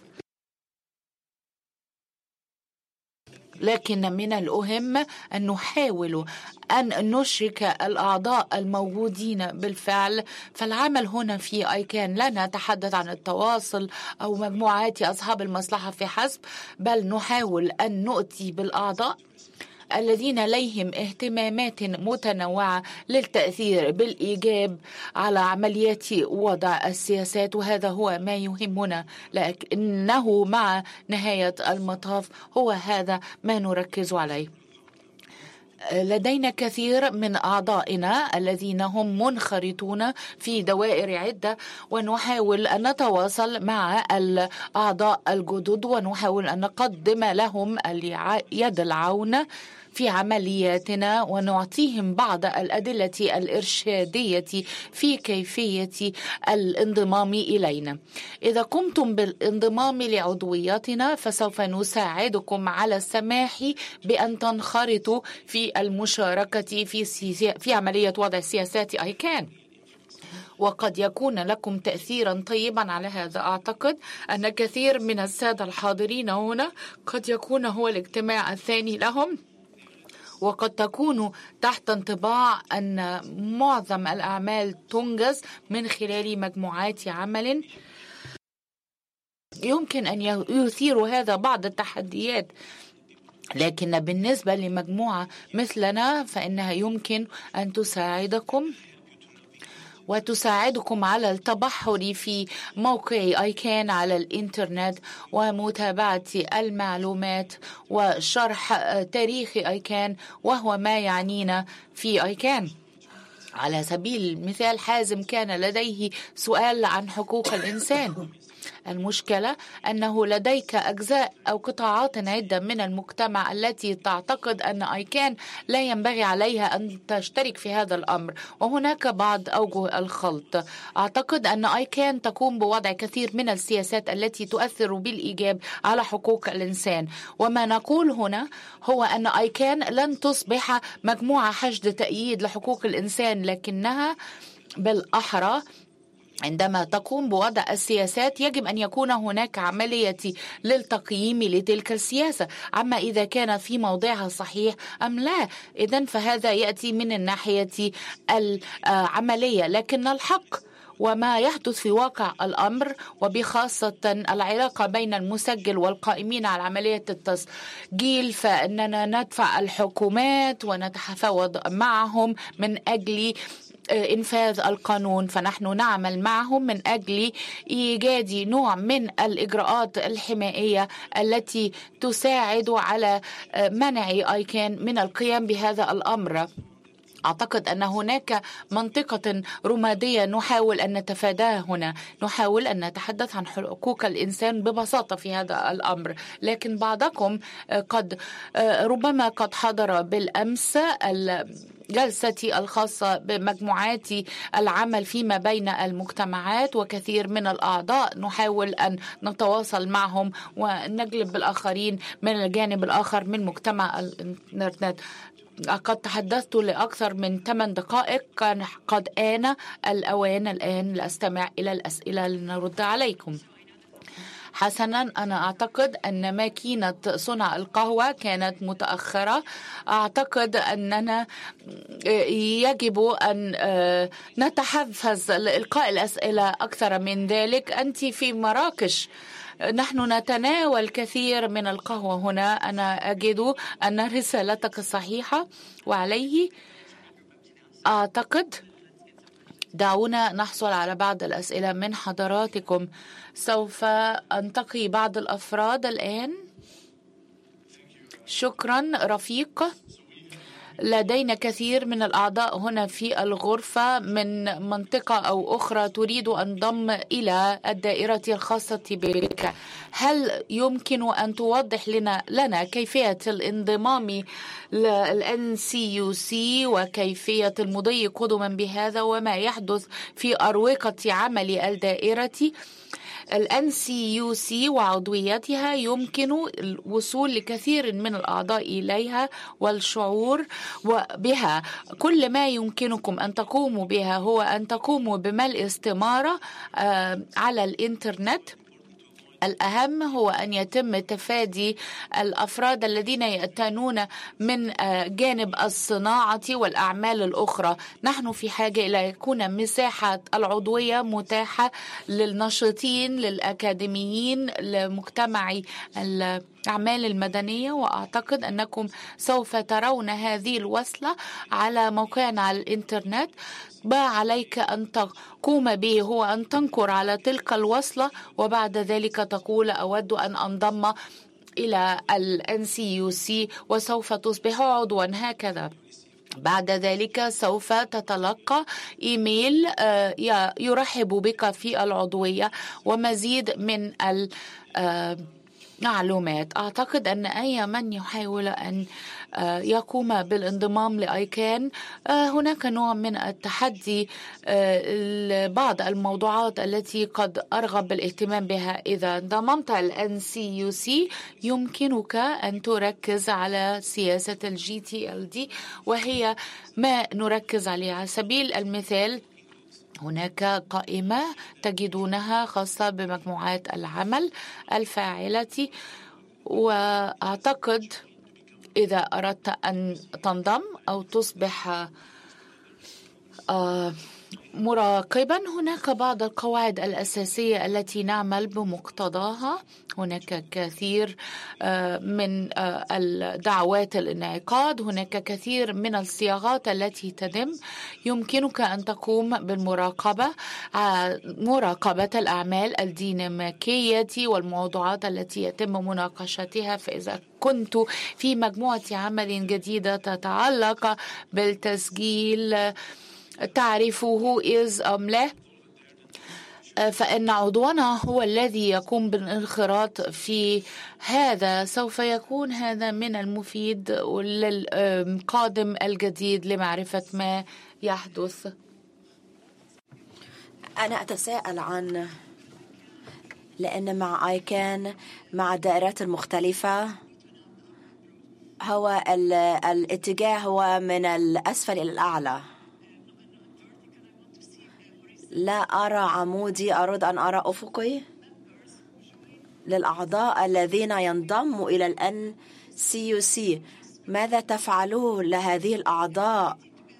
لكن من الأهم أن نحاول أن نشرك الأعضاء الموجودين بالفعل. فالعمل هنا في أيكان لا نتحدث عن التواصل أو مجموعات أصحاب المصلحة في حسب، بل نحاول أن نؤتي بالأعضاء الذين لديهم اهتمامات متنوعة للتأثير بالإيجاب على عمليات وضع السياسات، وهذا هو ما يهمنا، لكنه مع نهاية المطاف هو هذا ما نركز عليه. لدينا كثير من أعضائنا الذين هم منخرطون في دوائر عدة، ونحاول أن نتواصل مع الأعضاء الجدد ونحاول أن نقدم لهم يد العون في عملياتنا ونعطيهم بعض الأدلة الإرشادية في كيفية الانضمام إلينا. إذا قمتم بالانضمام لعضوياتنا فسوف نساعدكم على السماح بأن تنخرطوا في المشاركة في, في عملية وضع سياسات آيكان، وقد يكون لكم تأثيرا طيبا على هذا. أعتقد أن كثير من السادة الحاضرين هنا قد يكون هو الاجتماع الثاني لهم، وقد تكون تحت انطباع أن معظم الأعمال تنجز من خلال مجموعات عمل. يمكن أن يثير هذا بعض التحديات، لكن بالنسبة لمجموعة مثلنا فإنها يمكن أن تساعدكم وتساعدكم على التبحر في موقع آيكان على الإنترنت ومتابعة المعلومات وشرح تاريخ آيكان، وهو ما يعنينا في آيكان. على سبيل المثال، حازم كان لديه سؤال عن حقوق الإنسان. المشكلة أنه لديك أجزاء أو قطاعات عدة من المجتمع التي تعتقد أن آيكان لا ينبغي عليها أن تشترك في هذا الأمر، وهناك بعض أوجه الخلط. أعتقد أن آيكان تقوم بوضع كثير من السياسات التي تؤثر بالإيجاب على حقوق الإنسان، وما نقول هنا هو أن آيكان لن تصبح مجموعة حشد تأييد لحقوق الإنسان، لكنها بالأحرى عندما تقوم بوضع السياسات يجب أن يكون هناك عملية للتقييم لتلك السياسة، عما إذا كان في موضعها صحيح أم لا. إذن فهذا يأتي من الناحية العملية، لكن الحق وما يحدث في واقع الأمر، وبخاصة العلاقة بين المسجل والقائمين على عملية التسجيل، فإننا ندفع الحكومات ونتفاوض معهم من أجل إنفاذ القانون، فنحن نعمل معهم من أجل إيجاد نوع من الإجراءات الحمائية التي تساعد على منع آيكان من القيام بهذا الأمر. أعتقد أن هناك منطقة رمادية نحاول أن نتفاداها هنا. نحاول أن نتحدث عن حقوق الإنسان ببساطة في هذا الأمر، لكن بعضكم قد ربما قد حضر بالأمس الجلسة الخاصة بمجموعات العمل فيما بين المجتمعات، وكثير من الأعضاء نحاول أن نتواصل معهم ونجلب بالآخرين من الجانب الآخر من مجتمع الإنترنت. قد تحدثت لأكثر من ثمان دقائق، كان قد آن الأوان الآن لأستمع إلى الأسئلة لنرد عليكم. حسنا، أنا أعتقد أن ماكينة صنع القهوة كانت متأخرة. أعتقد أننا يجب أن نتحفز لإلقاء الأسئلة أكثر من ذلك. أنت في مراكش، نحن نتناول كثير من القهوة هنا. أنا أجد أن رسالتك صحيحة، وعليه أعتقد دعونا نحصل على بعض الأسئلة من حضراتكم. سوف أنتقي بعض الأفراد الآن. شكرا رفيق. لدينا كثير من الأعضاء هنا في الغرفة من منطقة أو أخرى تريد أن تنضم إلى الدائرة الخاصة بك. هل يمكن أن توضح لنا لنا كيفية الانضمام لل إن سي يو سي وكيفية المضي قدما بهذا وما يحدث في أروقة عمل الدائرة؟ ال إن سي يو سي وعضويتها يمكن الوصول لكثير من الأعضاء إليها والشعور بها. كل ما يمكنكم أن تقوموا بها هو أن تقوموا بملء استمارة على الإنترنت الأهم هو أن يتم تفادي الأفراد الذين يأتونون من جانب الصناعة والأعمال الأخرى. نحن في حاجة إلى يكون مساحة العضوية متاحة للناشطين، للأكاديميين، لمجتمع الأعمال المدنية، وأعتقد أنكم سوف ترون هذه الوصلة على موقعنا على الإنترنت. ما عليك أن تقوم به هو أن تنقر على تلك الوصلة، وبعد ذلك تقول أود أن أنضم إلى ال إن سي يو سي، وسوف تصبح عضوا. هكذا بعد ذلك سوف تتلقى إيميل يرحب بك في العضوية ومزيد من المعلومات. أعتقد أن أي من يحاول أن يقوم بالانضمام لآيكان هناك نوع من التحدي لبعض الموضوعات التي قد أرغب بالاهتمام بها. إذا انضممت ال إن سي يو سي يمكنك أن تركز على سياسة الجي تي إل دي، وهي ما نركز عليه. على سبيل المثال هناك قائمة تجدونها خاصة بمجموعات العمل الفاعلة، وأعتقد إذا أردت أن تنضم أو تصبح مراقبا هناك بعض القواعد الأساسية التي نعمل بمقتضاها. هناك كثير من الدعوات الانعقاد، هناك كثير من الصياغات التي تتم. يمكنك أن تقوم بالمراقبة، مراقبة الأعمال الديناميكية والموضوعات التي يتم مناقشتها. فإذا كنت في مجموعة عمل جديدة تتعلق بالتسجيل تعرفه إذ أم لا، فإن عضونا هو الذي يقوم بالانخراط في هذا. سوف يكون هذا من المفيد للقادم الجديد لمعرفة ما يحدث. أنا أتساءل عن، لأن مع آيكان مع الدائرات المختلفة هو الاتجاه هو من الأسفل إلى الأعلى. لا أرى عمودي، أريد أن أرى أفقي للأعضاء الذين ينضموا إلى ال إن سي يو سي. ماذا تفعلون لهذه الأعضاء؟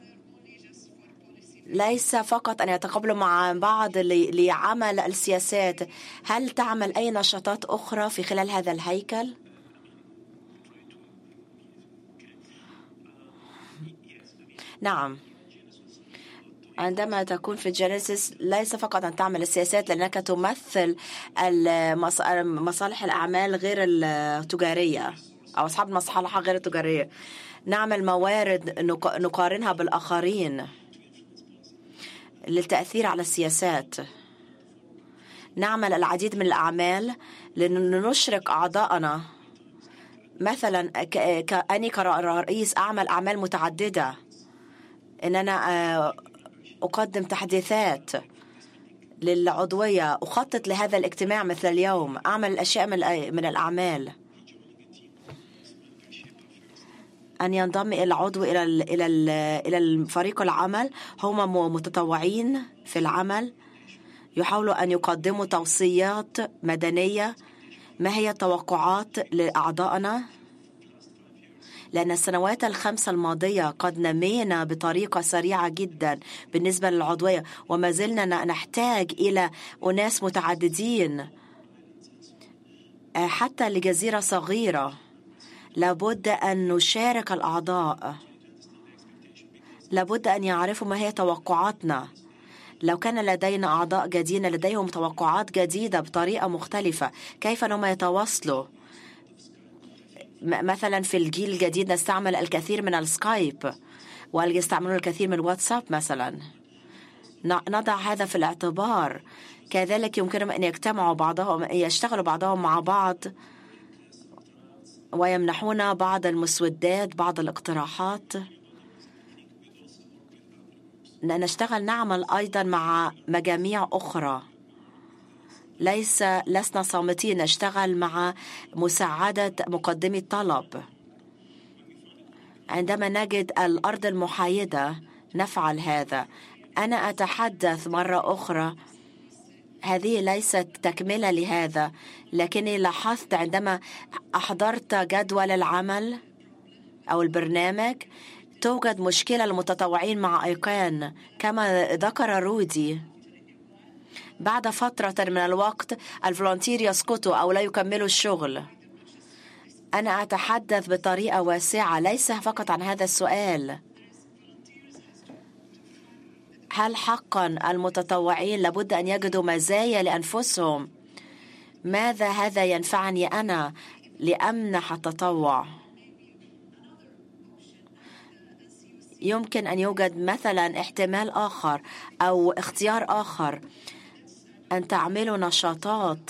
ليس فقط أن يتقابلوا مع بعض لعمل السياسات، هل تعمل أي نشاطات أخرى في خلال هذا الهيكل؟ نعم، عندما تكون في جينيسيس ليس فقط أن تعمل السياسات لأنك تمثل مصالح الأعمال غير التجارية أو أصحاب المصالح غير التجارية. نعمل موارد نقارنها بالآخرين للتأثير على السياسات. نعمل العديد من الأعمال لنشرك أعضاءنا. مثلا كأني كرئيس أعمل أعمال متعددة، إن أنا أقدم تحديثات للعضوية، أخطط لهذا الاجتماع مثل اليوم، أعمل الأشياء من الأعمال. أن ينضم العضو إلى إلى إلى الفريق العمل هم متطوعين في العمل، يحاولوا أن يقدموا توصيات مدنية. ما هي التوقعات لأعضائنا؟ لأن السنوات الخمسة الماضية قد نمينا بطريقة سريعة جدا بالنسبة للعضوية، وما زلنا نحتاج إلى أناس متعددين حتى لجزيرة صغيرة. لابد أن نشارك الأعضاء، لابد أن يعرفوا ما هي توقعاتنا. لو كان لدينا أعضاء جديدين لديهم توقعات جديدة بطريقة مختلفة، كيف هم يتواصلوا؟ مثلا في الجيل الجديد نستعمل الكثير من السكايب ويستعملون الكثير من الواتساب مثلا. نضع هذا في الاعتبار. كذلك يمكنهم أن يجتمعوا بعضهم، يشتغلوا بعضهم مع بعض ويمنحون بعض المسودات، بعض الاقتراحات. نشتغل نعمل أيضا مع مجاميع أخرى، ليس لسنا صامتين، نشتغل مع مساعدة مقدمي الطلب. عندما نجد الأرض المحايدة نفعل هذا. أنا أتحدث مرة أخرى هذه ليست تكملة لهذا، لكني لاحظت عندما أحضرت جدول العمل أو البرنامج توجد مشكلة للمتطوعين مع أيقان كما ذكر رودي. بعد فترة من الوقت الفولنتير يسقطوا أو لا يكملوا الشغل. أنا أتحدث بطريقة واسعة ليس فقط عن هذا السؤال. هل حقا المتطوعين لابد أن يجدوا مزايا لأنفسهم؟ ماذا هذا ينفعني أنا لأمنح التطوع؟ يمكن أن يوجد مثلا احتمال آخر أو اختيار آخر، أن تعملوا نشاطات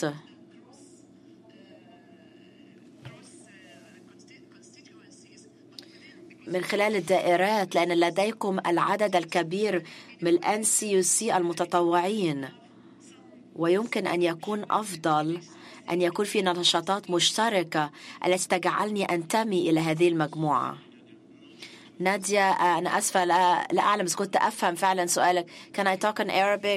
من خلال الدائرات، لأن لديكم العدد الكبير من ال إن سي يو سي المتطوعين، ويمكن أن يكون أفضل أن يكون في نشاطات مشتركة التي تجعلني أنتمي إلى هذه المجموعة. نادية، أنا أسفة لا, لا أعلم إذا كنت أفهم فعلا سؤالك. Can I talk in Arabic?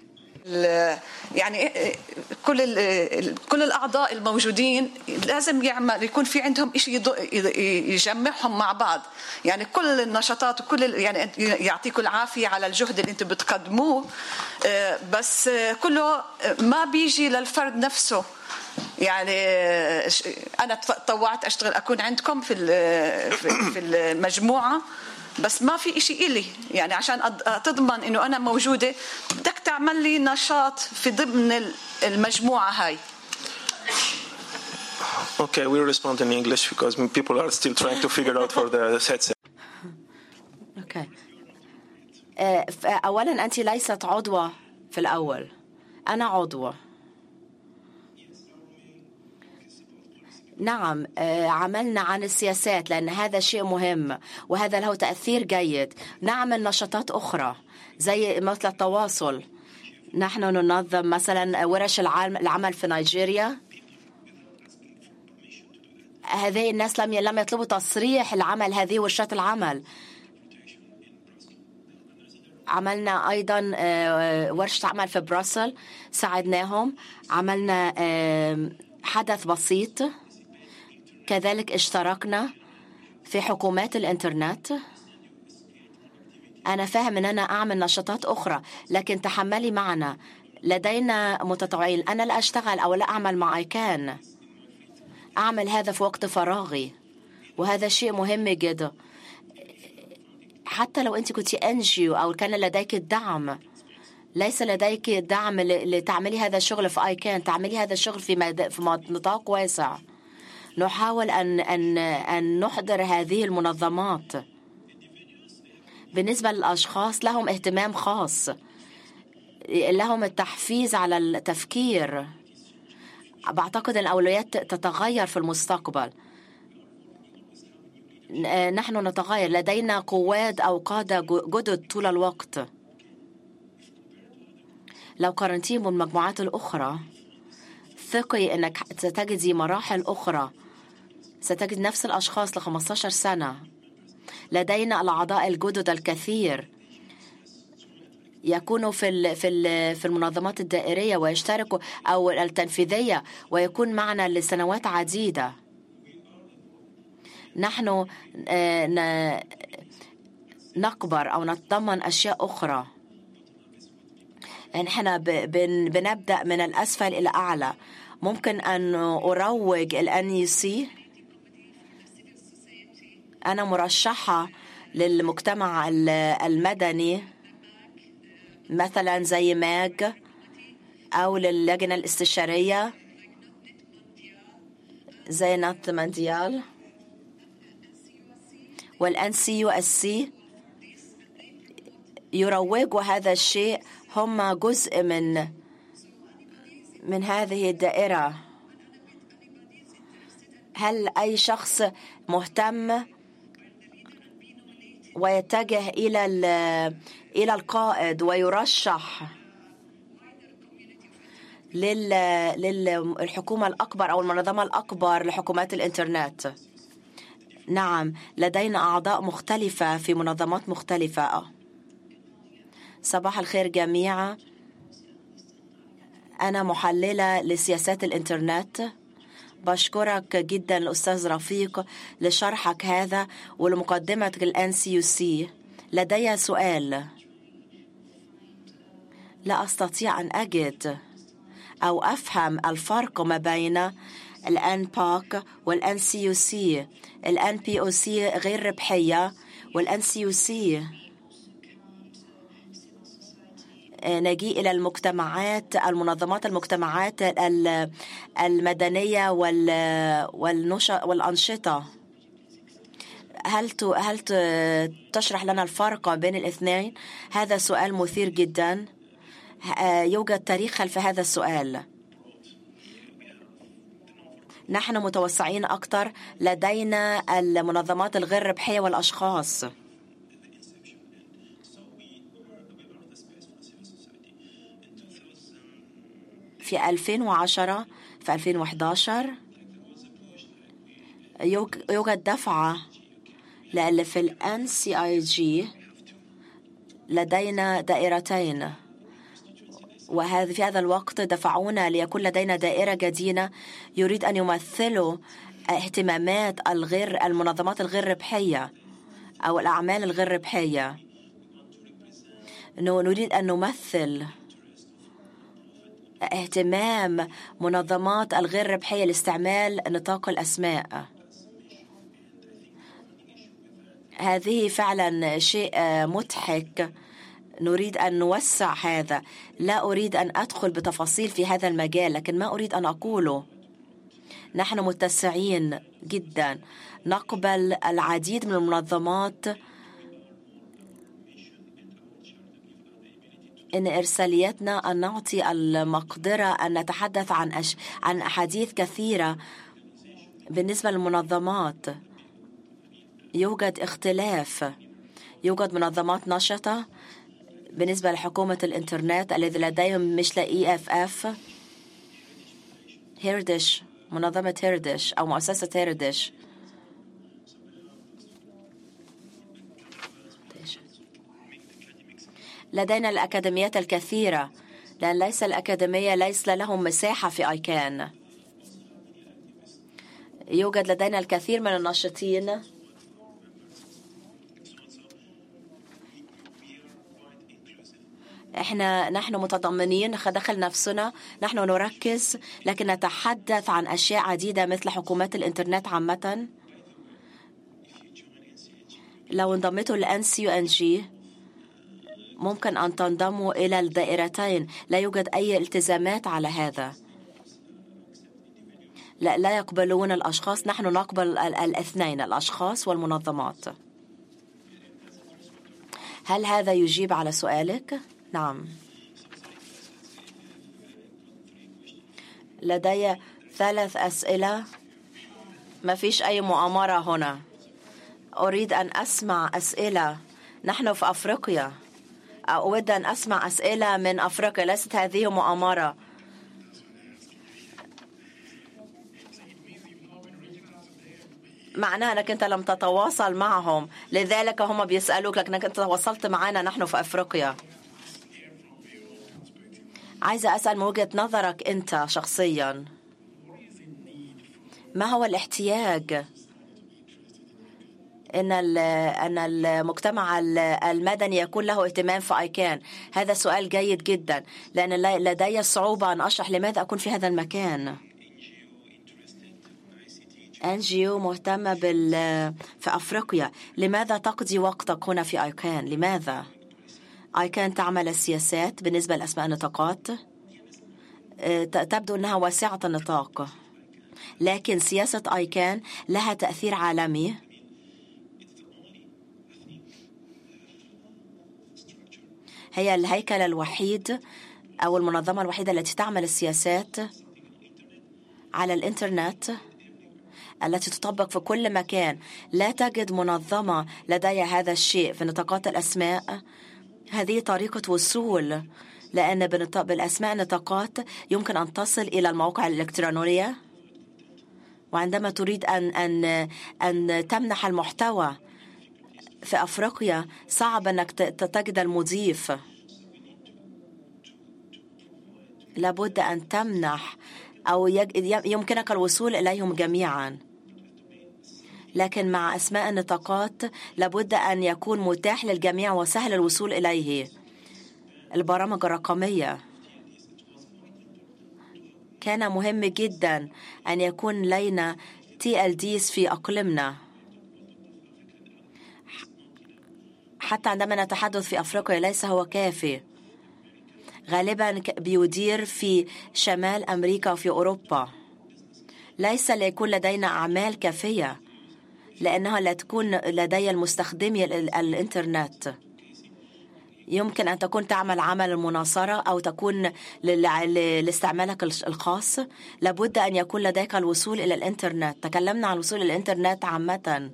يعني كل كل الأعضاء الموجودين لازم يعمل يكون في عندهم شيء يجمعهم مع بعض. يعني كل النشاطات وكل يعني يعطيكم العافية على الجهد اللي أنتم بتقدموه، بس كله ما بيجي للفرد نفسه. يعني أنا تطوعت أشتغل أكون عندكم في في المجموعة، بس ما في إشي إلي. يعني عشان تضمن إنه أنا موجودة بدك تعمل لي نشاط في ضمن المجموعة هاي. Okay, we'll respond in English because people are still trying to figure out for the headset. Okay. أولا أنت ليست عضوة في الأول، أنا عضوة. نعم، عملنا عن السياسات لأن هذا شيء مهم وهذا له تأثير جيد. نعمل نشاطات أخرى زي مثل التواصل. نحن ننظم مثلا ورش العمل في نيجيريا. هذه الناس لم لم يطلبوا تصريح العمل هذه ورشات العمل. عملنا أيضا ورشة عمل في بروسل، ساعدناهم. عملنا حدث بسيط، كذلك اشتركنا في حكومات الإنترنت. أنا فاهم أن أنا أعمل نشاطات أخرى، لكن تحملي معنا. لدينا متطوعين. أنا لا أشتغل أو لا أعمل مع أيكان، أعمل هذا في وقت فراغي، وهذا شيء مهم جدا. حتى لو أنت كنت أنجيو أو كان لديك الدعم، ليس لديك دعم لتعملي هذا الشغل في أيكان، تعملي هذا الشغل في مد... في نطاق واسع. نحاول أن أن أن نحضر هذه المنظمات. بالنسبة للأشخاص لهم اهتمام خاص، لهم التحفيز على التفكير. بعتقد أن الأولويات تتغير في المستقبل. نحن نتغير، لدينا قواد أو قادة جدد طول الوقت. لو قارنتيه بالمجموعات الأخرى، ثقي أنك ستجدي مراحل أخرى، ستجد نفس الأشخاص لخمسة عشر سنة. لدينا الأعضاء الجدد الكثير يكونوا في في في المنظمات الدائرية ويشتركوا أو التنفيذية ويكون معنا لسنوات عديدة. نحن نكبر أو نتضمن أشياء أخرى. نحن بنبدأ من الأسفل إلى أعلى. ممكن أن أروج ال إن يو سي. أنا مرشحة للمجتمع المدني مثلا زي ماج أو للجنة الاستشارية زي نات مانديال والإن سي يو إس سي. يروجوا هذا الشيء، هم جزء من من هذه الدائرة. هل أي شخص مهتم ويتجه إلى إلى القائد ويرشح للحكومة الأكبر أو المنظمة الأكبر لحكومات الإنترنت؟ نعم، لدينا أعضاء مختلفة في منظمات مختلفة. صباح الخير جميعا. أنا محللة لسياسات الإنترنت. بشكرك جدا الأستاذ رفيق لشرحك هذا ولمقدمتك ال إن سي يو سي. لدي سؤال لا أستطيع أن أجد أو أفهم الفرق ما بين ال إن باك وال إن سي يو سي. ال إن بي أو سي غير ربحية وال إن سي يو سي نجي إلى المجتمعات المنظمات المجتمعات المدنية والأنشطة. هل هل تشرح لنا الفرق بين الاثنين؟ هذا سؤال مثير جدا. يوجد تاريخ خلف هذا السؤال. نحن متوسعين أكثر. لدينا المنظمات الغير ربحية والأشخاص. في ألفين وعشرة في ألفين وأحد عشر يوجد دفعة لأن في ال إن سي آي جي لدينا دائرتين، وهذا في هذا الوقت دفعونا ليكون لدينا دائرة جديدة يريد أن يمثلوا اهتمامات الغير المنظمات الغير ربحية أو الأعمال الغير ربحية. نريد أن نمثل اهتمام منظمات الغير ربحية لاستعمال نطاق الأسماء. هذه فعلا شيء مضحك. نريد أن نوسع هذا. لا أريد أن أدخل بتفاصيل في هذا المجال، لكن ما أريد أن أقوله نحن متسعين جدا. نقبل العديد من المنظمات إن إرساليتنا أن نعطي المقدرة أن نتحدث عن أش... عن أحاديث كثيرة. بالنسبة للمنظمات يوجد اختلاف. يوجد منظمات نشطة بالنسبة لحكومة الإنترنت الذي لديهم مش إي إف إف هيردش، منظمة هيردش أو مؤسسة هيردش. لدينا الأكاديميات الكثيرة، لأن ليس الأكاديمية ليس لهم مساحة في آيكان. يوجد لدينا الكثير من الناشطين. إحنا نحن متضمنين داخل نفسنا. نحن نركز لكن نتحدث عن أشياء عديدة مثل حكومات الإنترنت عامة. لو انضمتوا ل إن سي يو إن جي ممكن أن تنضموا إلى الدائرتين. لا يوجد أي التزامات على هذا. لا, لا يقبلون الأشخاص. نحن نقبل الاثنين، الأشخاص والمنظمات. هل هذا يجيب على سؤالك؟ نعم. لدي ثلاث أسئلة. ما فيش أي مؤامرة هنا. أريد أن أسمع أسئلة. نحن في أفريقيا. أود أن أسمع أسئلة من أفريقيا. ليست هذه مؤامرة. معناها أنك أنت لم تتواصل معهم، لذلك هم بيسألوك، لكنك أنت تواصلت معنا. نحن في أفريقيا. عايزة أسأل من وجهة نظرك أنت شخصيا، ما هو الاحتياج إن أن المجتمع المدني يكون له اهتمام في آيكان؟ هذا سؤال جيد جدا، لأن لدي صعوبة أن أشرح لماذا أكون في هذا المكان. إن جي أو مهتمة بال في أفريقيا. لماذا تقضي وقتك هنا في آيكان؟ لماذا؟ آيكان تعمل السياسات بالنسبة لأسماء النطاقات. تبدو أنها واسعة النطاق، لكن سياسة آيكان لها تأثير عالمي. هي الهيكل الوحيد أو المنظمة الوحيدة التي تعمل السياسات على الإنترنت التي تطبق في كل مكان. لا تجد منظمة لديها هذا الشيء في نطاقات الأسماء. هذه طريقة وصول، لأن بالأسماء نطاقات يمكن أن تصل إلى المواقع الإلكترونية، وعندما تريد أن أن أن تمنح المحتوى في أفريقيا صعب أنك تجد المضيف. لابد أن تمنح أو يمكنك الوصول إليهم جميعا، لكن مع أسماء النطاقات لابد أن يكون متاح للجميع وسهل الوصول إليه. البرامج الرقمية كان مهم جدا أن يكون لنا تي إل ديز في أقليمنا، حتى عندما نتحدث في أفريقيا ليس هو كافي. غالبا بيدير في شمال أمريكا وفي أوروبا. ليس ليكون لدينا أعمال كافية لأنها لا تكون لدي المستخدمي الإنترنت. يمكن أن تكون تعمل عمل المناصرة أو تكون لاستعمالك الخاص. لابد أن يكون لديك الوصول إلى الإنترنت. تكلمنا عن الوصول إلى الإنترنت عامة،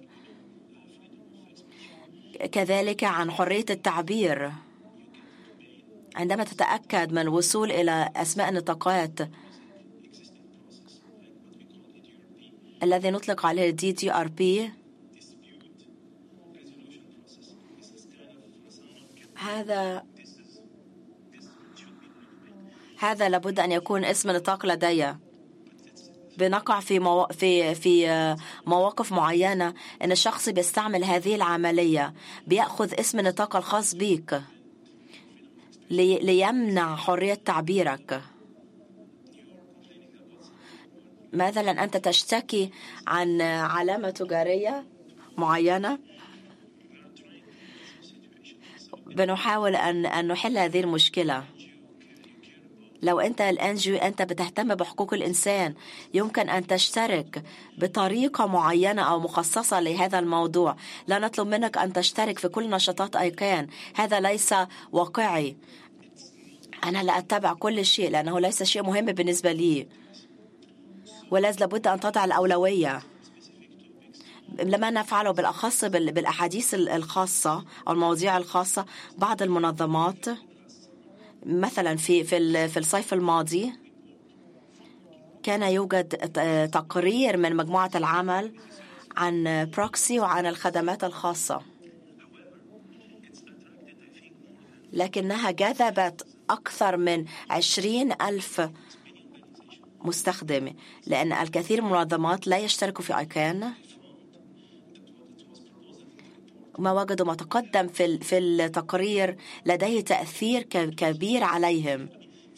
كذلك عن حرية التعبير. عندما تتأكد من الوصول إلى أسماء النطاقات الذي نطلق عليه دي دي آر بي، هذا هذا لابد أن يكون اسم نطاق لدي. بنقع في مو... في في مواقف معينة أن الشخص بيستعمل هذه العملية، بيأخذ اسم النطاق الخاص بيك لي... ليمنع حرية تعبيرك. مثلا أنت تشتكي عن علامة تجارية معينة، بنحاول أن أن نحل هذه المشكلة. لو أنت الآن جو أنت بتهتم بحقوق الإنسان، يمكن أن تشترك بطريقة معينة أو مخصصة لهذا الموضوع. لا نطلب منك أن تشترك في كل نشاطات أيكان، هذا ليس واقعي. أنا لا أتبع كل شيء لأنه ليس شيء مهم بالنسبة لي، ولازم لابد أن تضع الأولوية. لما نفعله بالأخص بالأحاديث الخاصة أو المواضيع الخاصة. بعض المنظمات مثلا في في في الصيف الماضي كان يوجد تقرير من مجموعة العمل عن بروكسي وعن الخدمات الخاصة، لكنها جذبت أكثر من عشرين ألف مستخدم، لأن الكثير من المنظمات لا يشتركوا في أيكان. ما وجدوا ما تقدم في في التقرير لديه تأثير كبير عليهم.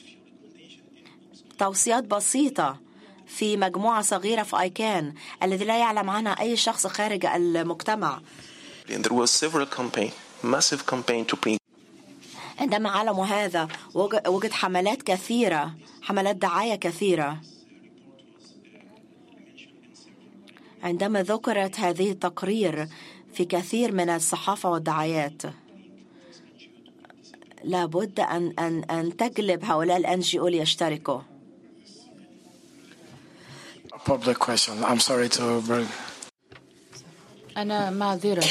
توصيات بسيطة في مجموعة صغيرة في أيكان الذي لا يعلم عنها أي شخص خارج المجتمع. There was several campaign, massive campaign to bring. عندما علموا هذا وجد حملات كثيرة، حملات دعاية كثيرة. عندما ذكرت هذه التقرير في كثير من الصحافة والدعايات، لابد أن أن أن تجلب هؤلاء الإن جي أو ليشتركوا. Public question. I'm sorry to bring. أنا معذرة.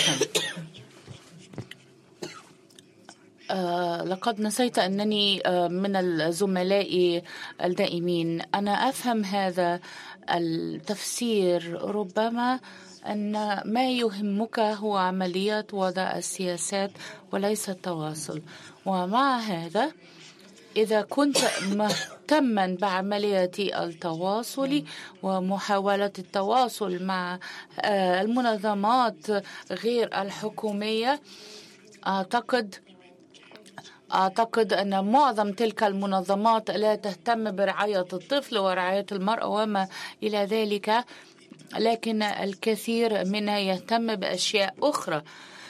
آه لقد نسيت أنني آه من الزملاء الدائمين. أنا أفهم هذا التفسير. ربما أن ما يهمك هو عملية وضع السياسات وليس التواصل. ومع هذا إذا كنت مهتما بعملية التواصل ومحاولة التواصل مع آه المنظمات غير الحكومية، أعتقد أعتقد أن معظم تلك المنظمات لا تهتم برعاية الطفل ورعاية المرأة وما إلى ذلك، لكن الكثير منها يهتم بأشياء أخرى.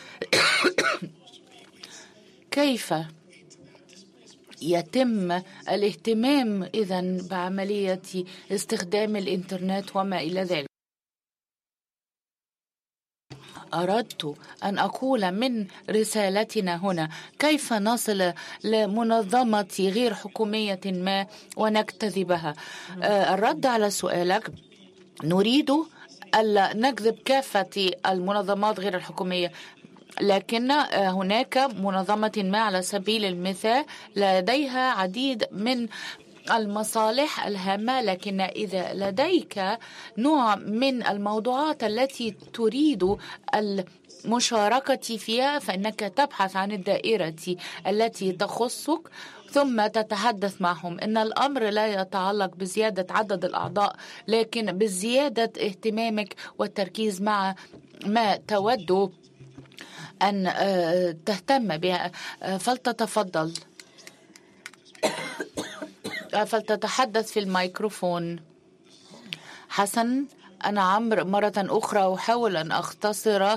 كيف يتم الاهتمام إذن بعملية استخدام الإنترنت وما إلى ذلك؟ أردت أن أقول من رسالتنا هنا كيف نصل لمنظمة غير حكومية ما ونجتذبها. الرد على سؤالك، نريد ألا نجذب كافة المنظمات غير الحكومية، لكن هناك منظمة ما على سبيل المثال لديها عديد من المصالح الهامة، لكن إذا لديك نوع من الموضوعات التي تريد المشاركة فيها فإنك تبحث عن الدائرة التي تخصك، ثم تتحدث معهم. إن الأمر لا يتعلق بزيادة عدد الأعضاء لكن بزيادة اهتمامك والتركيز مع ما تود أن تهتم بها. فلتتفضل فلتتحدث في الميكروفون. حسن، أنا عمرو مرة أخرى أحاول أن أختصر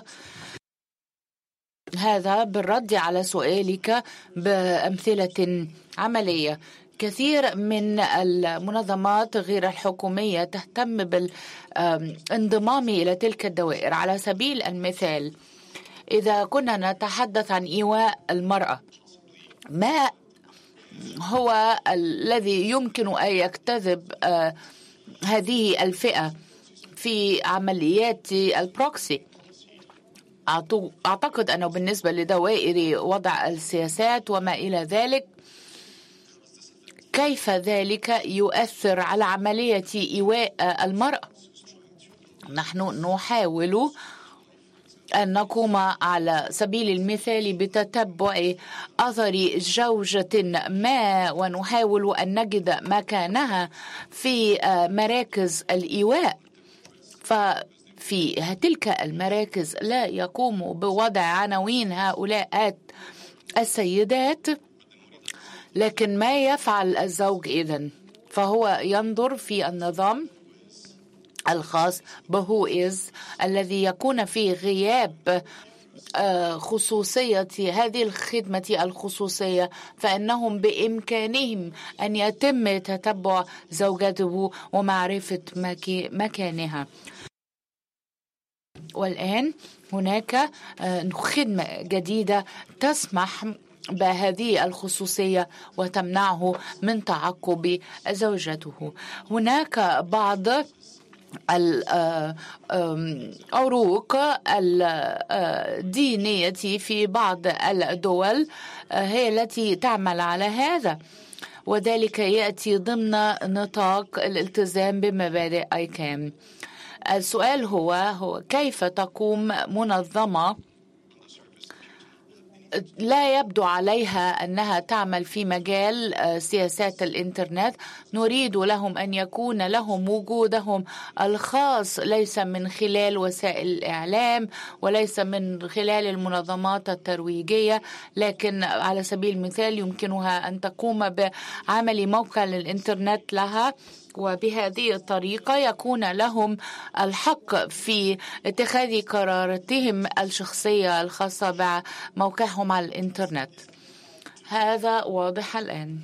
هذا بالرد على سؤالك بأمثلة عملية. كثير من المنظمات غير الحكومية تهتم بالانضمام إلى تلك الدوائر. على سبيل المثال، إذا كنا نتحدث عن إيواء المرأة، ما هو الذي يمكن أن يجتذب هذه الفئة في عمليات البروكسي؟ أعتقد أنه بالنسبة لدوائر وضع السياسات وما إلى ذلك، كيف ذلك يؤثر على عملية إيواء المرأة؟ نحن نحاول أن نقوم على سبيل المثال بتتبع أثر زوجة ما، ونحاول أن نجد مكانها في مراكز الإيواء. ففي تلك المراكز لا يقوم بوضع عناوين هؤلاء السيدات، لكن ما يفعل الزوج إذن فهو ينظر في النظام الخاص بهو إز الذي يكون في غياب خصوصية هذه الخدمة الخصوصية، فإنهم بإمكانهم أن يتم تتبع زوجته ومعرفة مكانها. والآن هناك خدمة جديدة تسمح بهذه الخصوصية وتمنعه من تعقب زوجته. هناك بعض العروق الدينية في بعض الدول هي التي تعمل على هذا، وذلك يأتي ضمن نطاق الالتزام بمبادئ آيكام. السؤال هو, هو كيف تقوم منظمة لا يبدو عليها أنها تعمل في مجال سياسات الإنترنت. نريد لهم أن يكون لهم وجودهم الخاص، ليس من خلال وسائل الإعلام وليس من خلال المنظمات الترويجية، لكن على سبيل المثال يمكنها أن تقوم بعمل موقع للإنترنت لها، وبهذه الطريقة يكون لهم الحق في اتخاذ قراراتهم الشخصية الخاصة بموقعهم على الإنترنت. هذا واضح الآن.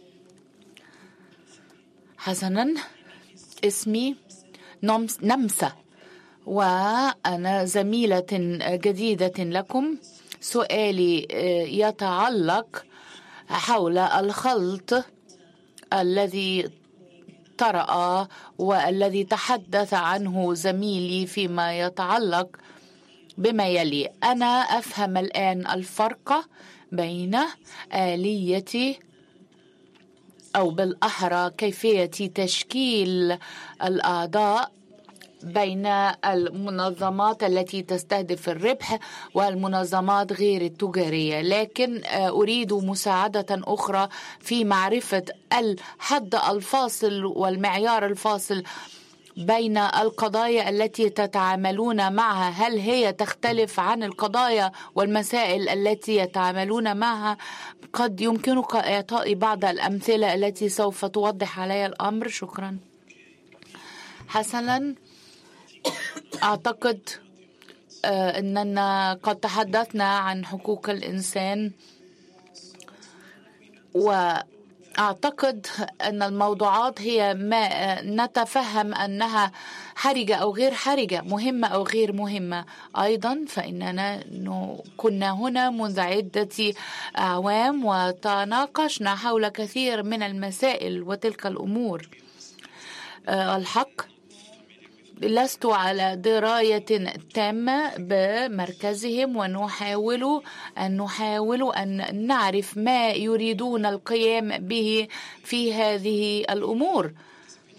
حسناً، اسمي نمسة وأنا زميلة جديدة لكم. سؤالي يتعلق حول الخلط الذي طرأ والذي تحدث عنه زميلي فيما يتعلق بما يلي. أنا أفهم الآن الفرق بين آلية أو بالأحرى كيفية تشكيل الأعضاء بين المنظمات التي تستهدف الربح والمنظمات غير التجارية، لكن أريد مساعدة أخرى في معرفة الحد الفاصل والمعيار الفاصل بين القضايا التي تتعاملون معها. هل هي تختلف عن القضايا والمسائل التي يتعاملون معها؟ قد يمكنك إعطائي بعض الأمثلة التي سوف توضح علي الأمر. شكرا. حسنا، أعتقد أننا قد تحدثنا عن حقوق الإنسان، وأعتقد أن الموضوعات هي ما نتفهم أنها حرجة أو غير حرجة، مهمة أو غير مهمة. أيضا فإننا كنا هنا منذ عدة أعوام وتناقشنا حول كثير من المسائل وتلك الأمور. الحق لست على دراية تامة بمركزهم، ونحاول أن نحاول أن نعرف ما يريدون القيام به في هذه الأمور،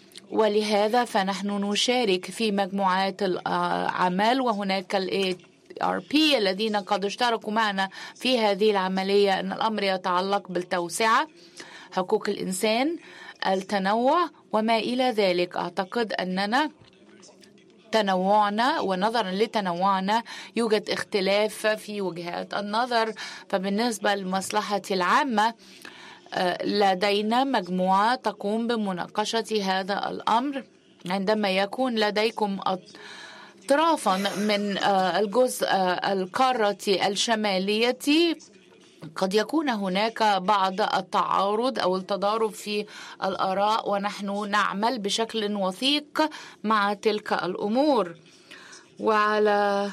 ولهذا فنحن نشارك في مجموعات العمل، وهناك آر بي الذين قد اشتركوا معنا في هذه العملية أن الأمر يتعلق بالتوسعة، حقوق الإنسان، التنوع وما إلى ذلك. أعتقد أننا تنوعنا، ونظرا لتنوعنا يوجد اختلاف في وجهات النظر. فبالنسبة للمصلحة العامة لدينا مجموعة تقوم بمناقشة هذا الأمر. عندما يكون لديكم أطرافا من الجزء القارة الشمالية قد يكون هناك بعض التعارض أو التضارب في الآراء، ونحن نعمل بشكل وثيق مع تلك الأمور. وعلى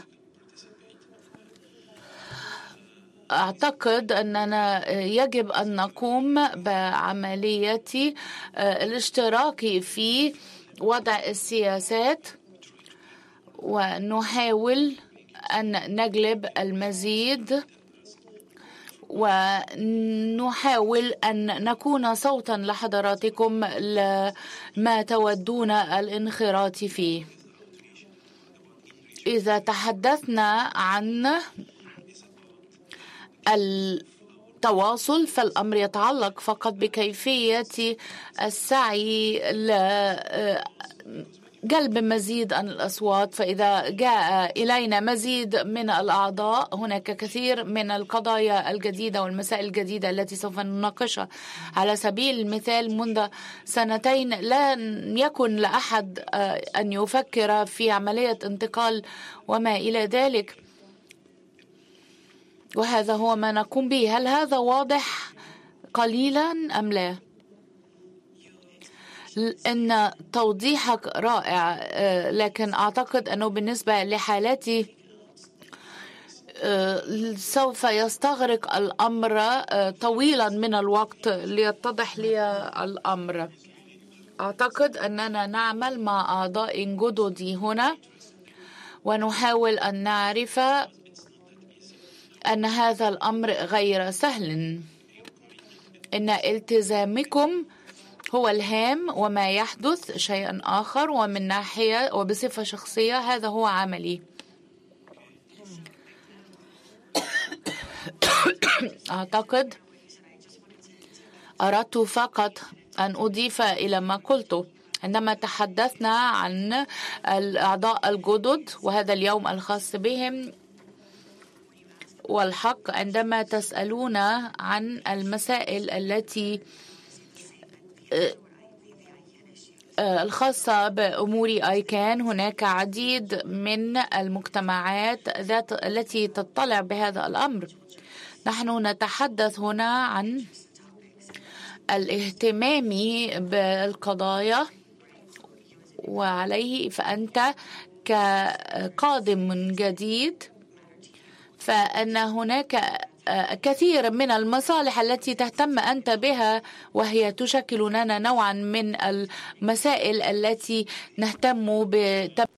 أعتقد أننا يجب أن نقوم بعملية الاشتراك في وضع السياسات ونحاول أن نجلب المزيد، ونحاول أن نكون صوتا لحضراتكم لما تودون الانخراط فيه. إذا تحدثنا عن التواصل فالأمر يتعلق فقط بكيفية السعي لجلب مزيد من الأصوات. فإذا جاء إلينا مزيد من الأعضاء هناك كثير من القضايا الجديدة والمسائل الجديدة التي سوف نناقشها. على سبيل المثال منذ سنتين لم يكن لأحد أن يفكر في عملية انتقال وما إلى ذلك، وهذا هو ما نقوم به. هل هذا واضح قليلا أم لا؟ إن توضيحك رائع، لكن أعتقد أنه بالنسبة لحالتي سوف يستغرق الأمر طويلا من الوقت ليتضح لي الأمر. أعتقد أننا نعمل مع أعضاء جدد هنا ونحاول أن نعرف أن هذا الأمر غير سهل، إن التزامكم هو الهام وما يحدث شيئا آخر، ومن ناحية وبصفة شخصية هذا هو عملي. أعتقد أردت فقط أن أضيف إلى ما قلته عندما تحدثنا عن الأعضاء الجدد وهذا اليوم الخاص بهم. والحق عندما تسألون عن المسائل التي الخاصة بأمور آيكان، هناك عديد من المجتمعات ذات التي تطلع بهذا الأمر. نحن نتحدث هنا عن الاهتمام بالقضايا، وعليه فأنت كقادم جديد فأن هناك كثير من المصالح التي تهتم أنت بها، وهي تشكل لنا نوعا من المسائل التي نهتم ب